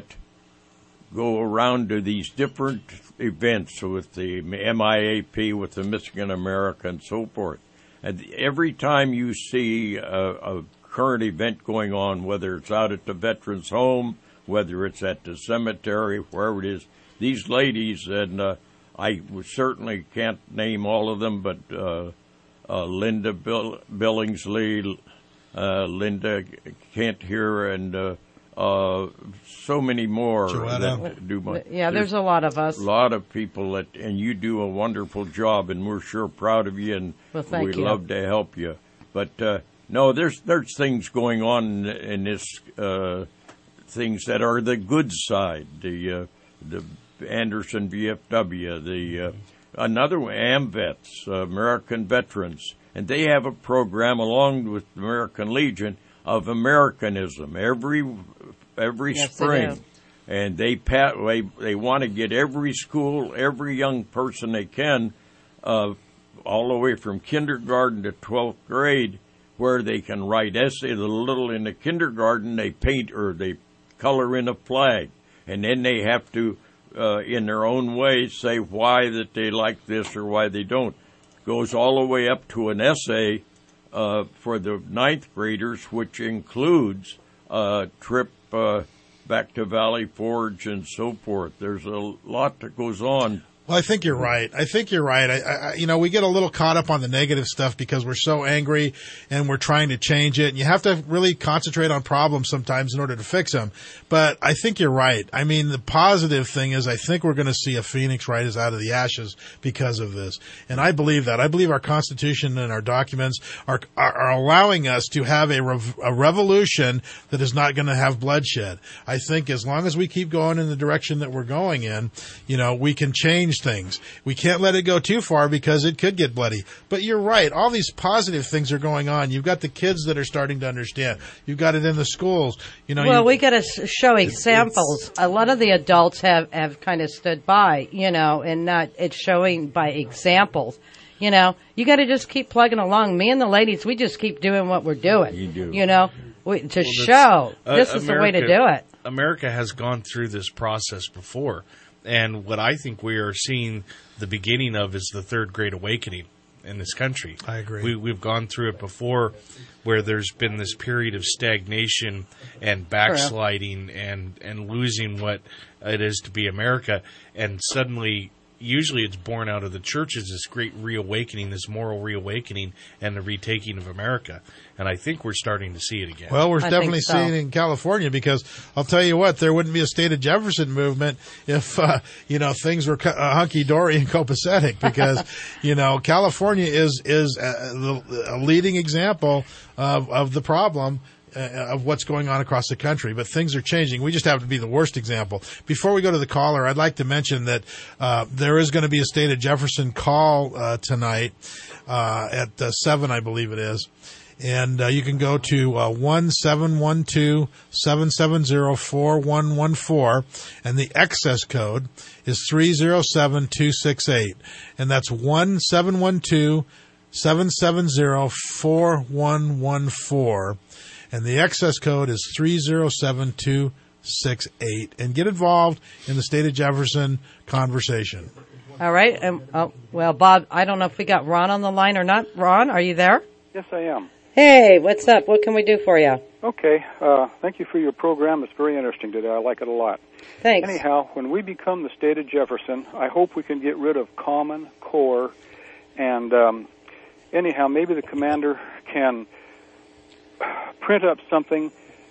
go around to these different events with the M I A P, with the Michigan America, and so forth. And every time you see a, a current event going on, whether it's out at the Veterans Home, whether it's at the cemetery, wherever it is, these ladies, and uh, I certainly can't name all of them, but uh, uh, Linda Bill- Billingsley, uh, Linda Kent here, and uh, uh, so many more Joanna. that do my, yeah, there's a lot of us. A lot of people, that, and you do a wonderful job, and we're sure proud of you, and Well, thank we'd you. love to help you. But uh, no, there's there's things going on in this. Uh, things that are the good side, the uh, the Anderson V F W, the uh, another one, AMVETS, uh, American Veterans, and they have a program along with the American Legion of Americanism every every Yes, they spring, do. and they pat they they want to get every school, every young person they can, uh, all the way from kindergarten to twelfth grade, where they can write essays. A little in the kindergarten, they paint or they color in a flag, and then they have to, uh, in their own way, say why that they like this or why they don't. Goes all the way up to an essay uh, for the ninth graders, which includes a trip uh, back to Valley Forge and so forth. There's a lot that goes on. Well, I think you're right. I think you're right. I, I, you know, we get a little caught up on the negative stuff because we're so angry and we're trying to change it. And you have to really concentrate on problems sometimes in order to fix them. But I think you're right. I mean, the positive thing is I think we're going to see a phoenix rise out of the ashes because of this. And I believe that. I believe our Constitution and our documents are are, are allowing us to have a, rev, a revolution that is not going to have bloodshed. I think as long as we keep going in the direction that we're going in, you know, we can change things. We can't let it go too far because it could get bloody. But you're right. All these positive things are going on. You've got the kids that are starting to understand. You've got it in the schools. You know. Well, you, we got to show examples. A lot of the adults have, have kind of stood by, you know, and not it's showing by examples. You know, you got to just keep plugging along. Me and the ladies, we just keep doing what we're doing. You do. You know, we, to Well, show uh, this is the way to do it. America has gone through this process before. And what I think we are seeing the beginning of is the third great awakening in this country. I agree. We, we've gone through it before where there's been this period of stagnation and backsliding and, and losing what it is to be America. And suddenly, usually it's born out of the churches, this great reawakening, this moral reawakening and the retaking of America. And I think we're starting to see it again. Well, we're I definitely think so. seeing it in California because I'll tell you what, there wouldn't be a State of Jefferson movement if, uh, you know, things were uh, hunky-dory and copacetic because, you know, California is, is a, a leading example of, of the problem uh, of what's going on across the country. But things are changing. We just happen to be the worst example. Before we go to the caller, I'd like to mention that uh, there is going to be a State of Jefferson call uh, tonight uh, at uh, seven, I believe it is. And uh, you can go to uh, one seven one two, seven seven zero, four one one four, and the excess code is three zero seven two six eight. And that's one seven one two, seven seven zero, four one one four. And the excess code is three zero seven two six eight and get involved in the state of Jefferson conversation. All right. Um, oh, well, Bob, I don't know if we got Ron on the line or not. Ron, are you there? Yes, I am. Hey, what's up? What can we do for you? Okay. Uh, thank you for your program. It's very interesting today. I like it a lot. Thanks. Anyhow, when we become the state of Jefferson, I hope we can get rid of Common Core. And um, anyhow, maybe the commander can print up something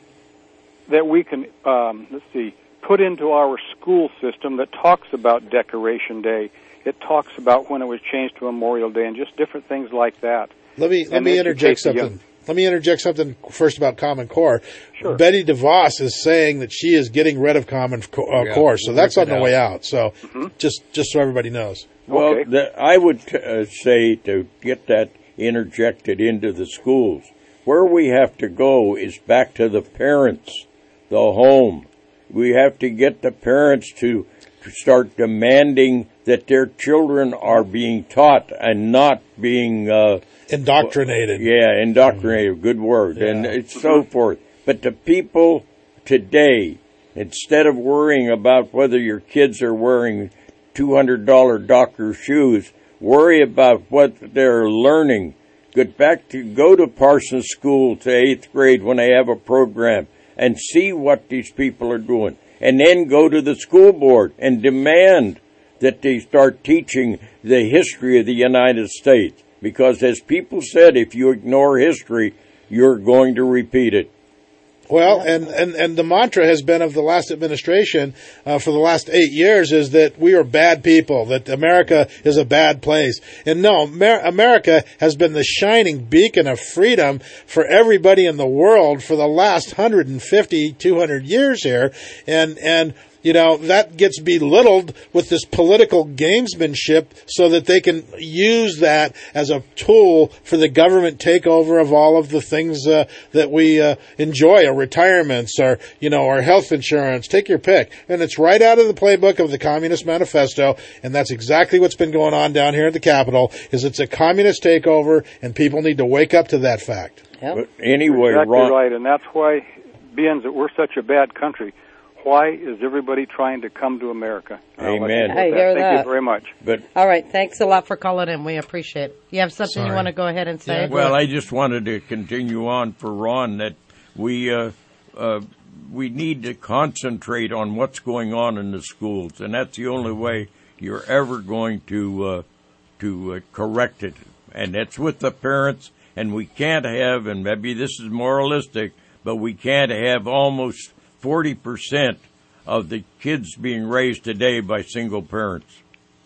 that we can, um, let's see, put into our school system that talks about Decoration Day. It talks about when it was changed to Memorial Day and just different things like that. Let me let And me educate interject the young- something. Let me interject something first about Common Core. Sure. Betty DeVos is saying that she is getting rid of Common Co- uh, Yeah, Core, so we'll that's rip on it the out. way out. So Mm-hmm. just just so everybody knows. Well, the, I would uh, say to get that interjected into the schools, where we have to go is back to the parents, the home. We have to get the parents to, to start demanding that their children are being taught and not being uh, indoctrinated. Yeah, indoctrinated. Good word, and it's so forth. But the people today, instead of worrying about whether your kids are wearing two hundred dollar doctor shoes, worry about what they're learning. Get back to go to Parsons School to eighth grade when they have a program and see what these people are doing, and then go to the school board and demand that they start teaching the history of the United States. Because as people said, if you ignore history, you're going to repeat it. Well, and, and, and the mantra has been of the last administration uh, for the last eight years is that we are bad people, that America is a bad place. And no, Amer- America has been the shining beacon of freedom for everybody in the world for the last one hundred fifty, two hundred years here. And, and, you know, that gets belittled with this political gamesmanship so that they can use that as a tool for the government takeover of all of the things uh, that we uh, enjoy, our retirements, our, you know, our health insurance, take your pick. And it's right out of the playbook of the Communist Manifesto, and that's exactly what's been going on down here at the Capitol, is it's a communist takeover, and people need to wake up to that fact. But anyway, exactly Ron, right, and that's why, being that we're such a bad country, why is everybody trying to come to America? Amen. I hear Thank that. you very much. But All right. Thanks a lot for calling in. We appreciate it. You have something Sorry. you want to go ahead and say? well, I just wanted to continue on for Ron that we uh, uh, we need to concentrate on what's going on in the schools, and that's the only way you're ever going to uh, to uh, correct it. And that's with the parents. And we can't have, and maybe this is moralistic, but we can't have almost forty percent of the kids being raised today by single parents.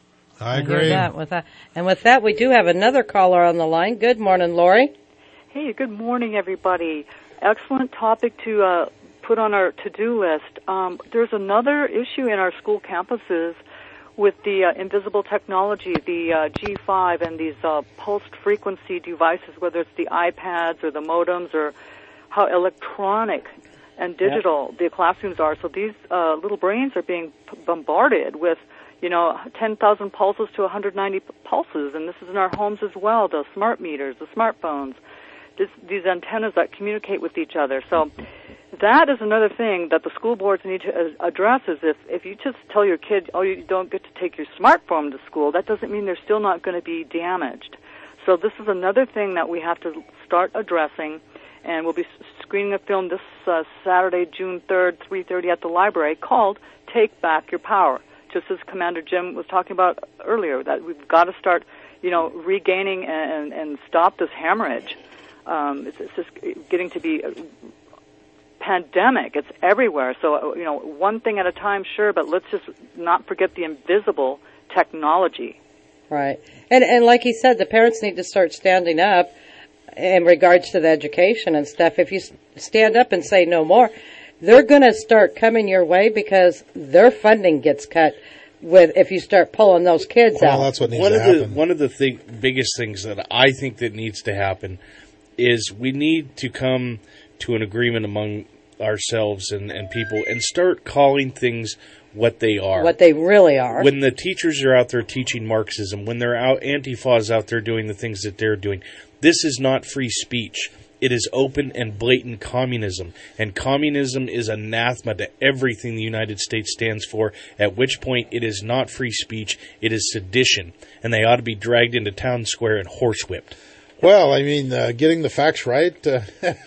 I hear that with that. And with that, we do have another caller on the line. Good morning, Lori. Hey, good morning, everybody. Excellent topic to uh, put on our to-do list. Um, there's another issue in our school campuses with the uh, invisible technology, the uh, G five and these uh, pulsed frequency devices, whether it's the iPads or the modems or how electronic and digital the classrooms are. So these uh, little brains are being p- bombarded with, you know, ten thousand pulses to one hundred ninety p- pulses, and this is in our homes as well, the smart meters, the smartphones, this, these antennas that communicate with each other. So that is another thing that the school boards need to uh, address is if, if you just tell your kid, oh, you don't get to take your smartphone to school, that doesn't mean they're still not going to be damaged. So this is another thing that we have to start addressing, and we'll be screening a film this uh, Saturday, June third, three thirty at the library called Take Back Your Power, just as Commander Jim was talking about earlier, that we've got to start, you know, regaining and, and stop this hemorrhage. Um, it's, it's just getting to be a pandemic. It's everywhere. So, you know, one thing at a time, sure, but let's just not forget the invisible technology. Right. And and like he said, the parents need to start standing up in regards to the education and stuff. If you stand up and say no more, they're going to start coming your way because their funding gets cut with if you start pulling those kids Well, out. that's what needs one to of happen. the one of the thing, biggest things that I think that needs to happen is we need to come to an agreement among ourselves and, and people and start calling things what they are. What they really are. When the teachers are out there teaching Marxism, when they're out, Antifa is out there doing the things that they're doing, this is not free speech. it is open and blatant communism. And communism is anathema to everything the United States stands for, at which point it is not free speech, it is sedition. And they ought to be dragged into town square and horsewhipped. Well, I mean, uh, getting the facts right, uh,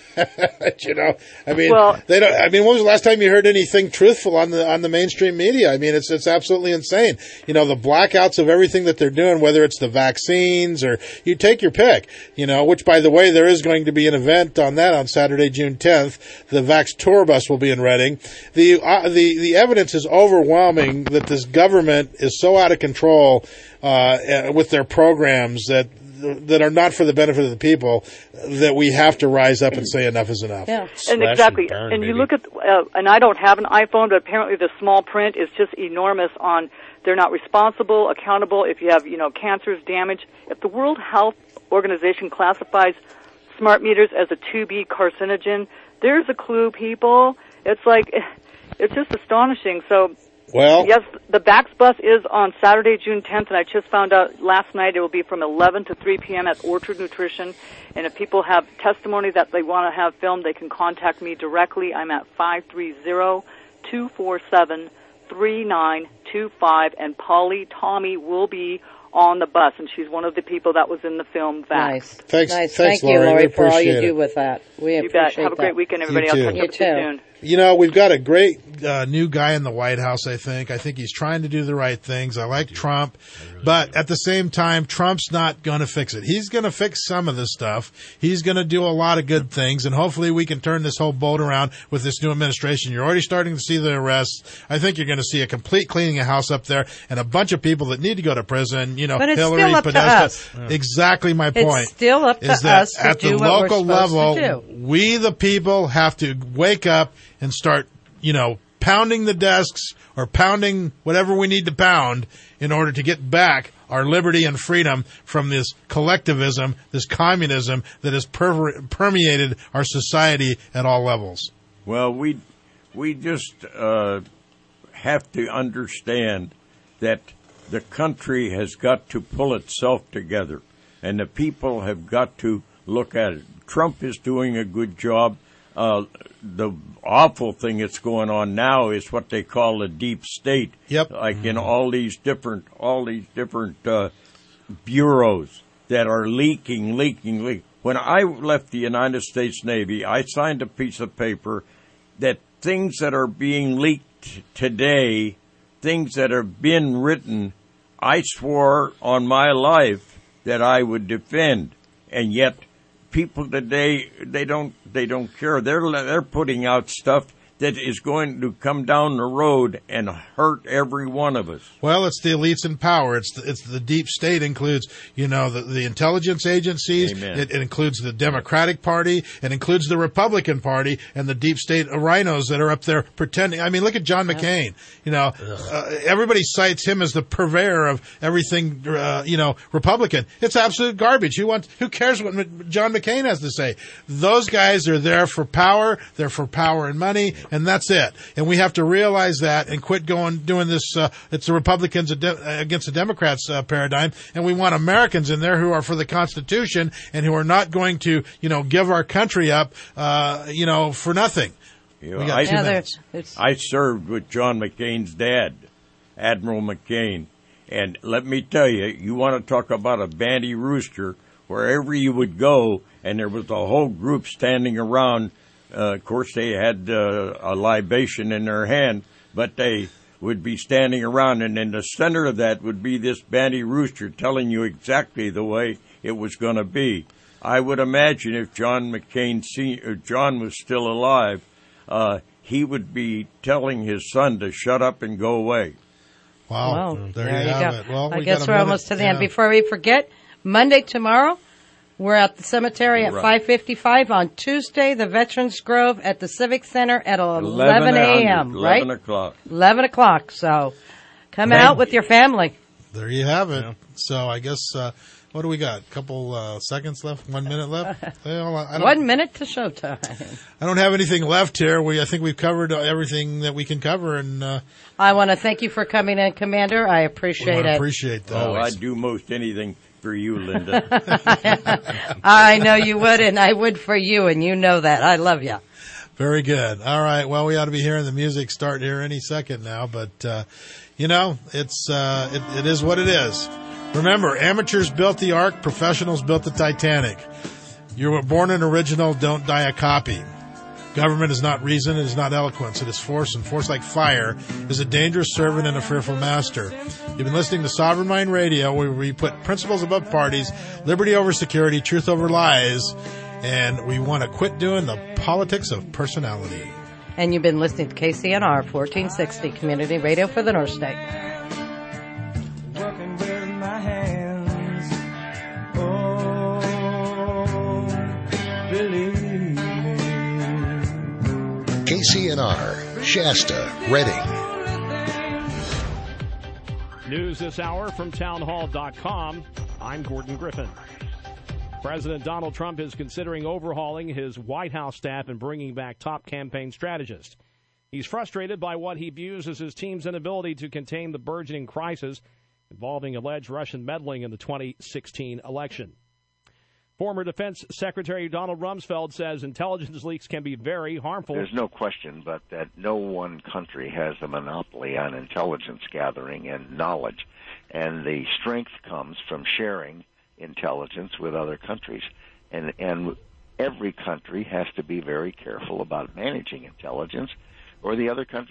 you know, I mean, Well- they don't, I mean, when was the last time you heard anything truthful on the, on the mainstream media? I mean, it's, it's absolutely insane. You know, the blackouts of everything that they're doing, whether it's the vaccines or you take your pick, you know, which by the way, there is going to be an event on that on Saturday, June tenth. The Vax Tour bus will be in Reading. The, uh, the, the evidence is overwhelming that this government is so out of control, uh, with their programs that, that are not for the benefit of the people, that we have to rise up and say enough is enough. Yeah, and exactly. And, and you look at, uh, and I don't have an iPhone, but apparently the small print is just enormous on they're not responsible, accountable if you have, you know, cancers, damage. If the World Health Organization classifies smart meters as a two B carcinogen, there's a clue, people. It's like, it's just astonishing. So, well, yes, the Vax bus is on Saturday, June tenth, and I just found out last night it will be from eleven to three p.m. at Orchard Nutrition. And if people have testimony that they want to have filmed, they can contact me directly. I'm at five three zero, two four seven, three nine two five, and Polly Tommy will be on the bus, and she's one of the people that was in the film Vax. Nice. Thanks, nice. thanks, Thank you, Lori. Lori, We for all you appreciate do it. with that. We You appreciate bet. Have a great that. weekend, everybody. You I'll too. catch You up with you too. soon. You know, we've got a great uh, new guy in the White House, I think. I think he's trying to do the right things. I like Trump. But at the same time, Trump's not going to fix it. He's going to fix some of this stuff. He's going to do a lot of good things. And hopefully we can turn this whole boat around with this new administration. You're already starting to see the arrests. I think you're going to see a complete cleaning of house up there and a bunch of people that need to go to prison. You know, But it's Hillary, still up to Podesta. us. Exactly my It's point. still up to is that us to at do the what we're local supposed level, to do. we the people have to wake up and start, you know, pounding the desks or pounding whatever we need to pound in order to get back our liberty and freedom from this collectivism, this communism that has per- permeated our society at all levels. Well, we we just uh, have to understand that the country has got to pull itself together, and the people have got to look at it. Trump is doing a good job. Uh, the awful thing that's going on now is what they call the deep state. Yep. Like in all these different, all these different uh, bureaus that are leaking, leaking, leaking. When I left the United States Navy, I signed a piece of paper that things that are being leaked today, things that have been written, I swore on my life that I would defend, and yet people today, they don't they don't care. They're they're putting out stuff that is going to come down the road and hurt every one of us. Well, it's the elites in power. It's the, it's the deep state. Includes, you know, the, the intelligence agencies. Amen. It, it includes the Democratic Party. It includes the Republican Party and the deep state rhinos that are up there pretending. I mean, look at John McCain. You know, uh, everybody cites him as the purveyor of everything, uh, you know, Republican. It's absolute garbage. Who wants? Who cares what M- John McCain has to say? Those guys are there for power. They're for power and money. And that's it. And we have to realize that and quit going doing this. Uh, it's the Republicans against the Democrats uh, paradigm, and we want Americans in there who are for the Constitution and who are not going to, you know, give our country up, uh, you know, for nothing. You know, We got I, two minutes. I served with John McCain's dad, Admiral McCain, and let me tell you, you want to talk about a bandy rooster. Wherever you would go, and there was a whole group standing around. Uh, of course, they had uh, a libation in their hand, but they would be standing around, and in the center of that would be this bandy rooster telling you exactly the way it was going to be. I would imagine if John McCain, Senior, John was still alive, uh, he would be telling his son to shut up and go away. Wow, Well, there, there you you have go. it. Well, I we guess got a we're minute. almost to the Yeah. end. Before we forget, Monday tomorrow, we're at the cemetery at Right. five fifty-five. On Tuesday, the Veterans Grove at the Civic Center at eleven a.m., right? eleven o'clock. eleven o'clock. So come Thank out with your family. There you have it. So I guess, uh, what do we got? A couple uh, seconds left? One minute left? Well, I don't, One minute to showtime. I don't have anything left here. We I think we've covered everything that we can cover, and uh, I want to thank you for coming in, Commander. I appreciate we it. appreciate that. Oh, I'd do most anything for you, Linda. I know you would, and I would for you, and you know that. I love you. Very good. All right. Well, we ought to be hearing the music start here any second now, but, uh, you know, it's, uh, it, it is what it is. Remember, amateurs built the Ark, professionals built the Titanic. You were born an original, don't die a copy. Government is not reason, it is not eloquence, it is force, and force like fire is a dangerous servant and a fearful master. You've been listening to Sovereign Mind Radio, where we put principles above parties, liberty over security, truth over lies, and we want to quit doing the politics of personality. And you've been listening to K C N R fourteen sixty, Community Radio for the North State. Working with my hands. Oh, believe. K C N R, Shasta, Reading. News this hour from townhall dot com. I'm Gordon Griffin. President Donald Trump is considering overhauling his White House staff and bringing back top campaign strategists. He's frustrated by what he views as his team's inability to contain the burgeoning crisis involving alleged Russian meddling in the twenty sixteen election. Former Defense Secretary Donald Rumsfeld says intelligence leaks can be very harmful. There's no question but that no one country has a monopoly on intelligence gathering and knowledge, and the strength comes from sharing intelligence with other countries. And, and every country has to be very careful about managing intelligence, or the other country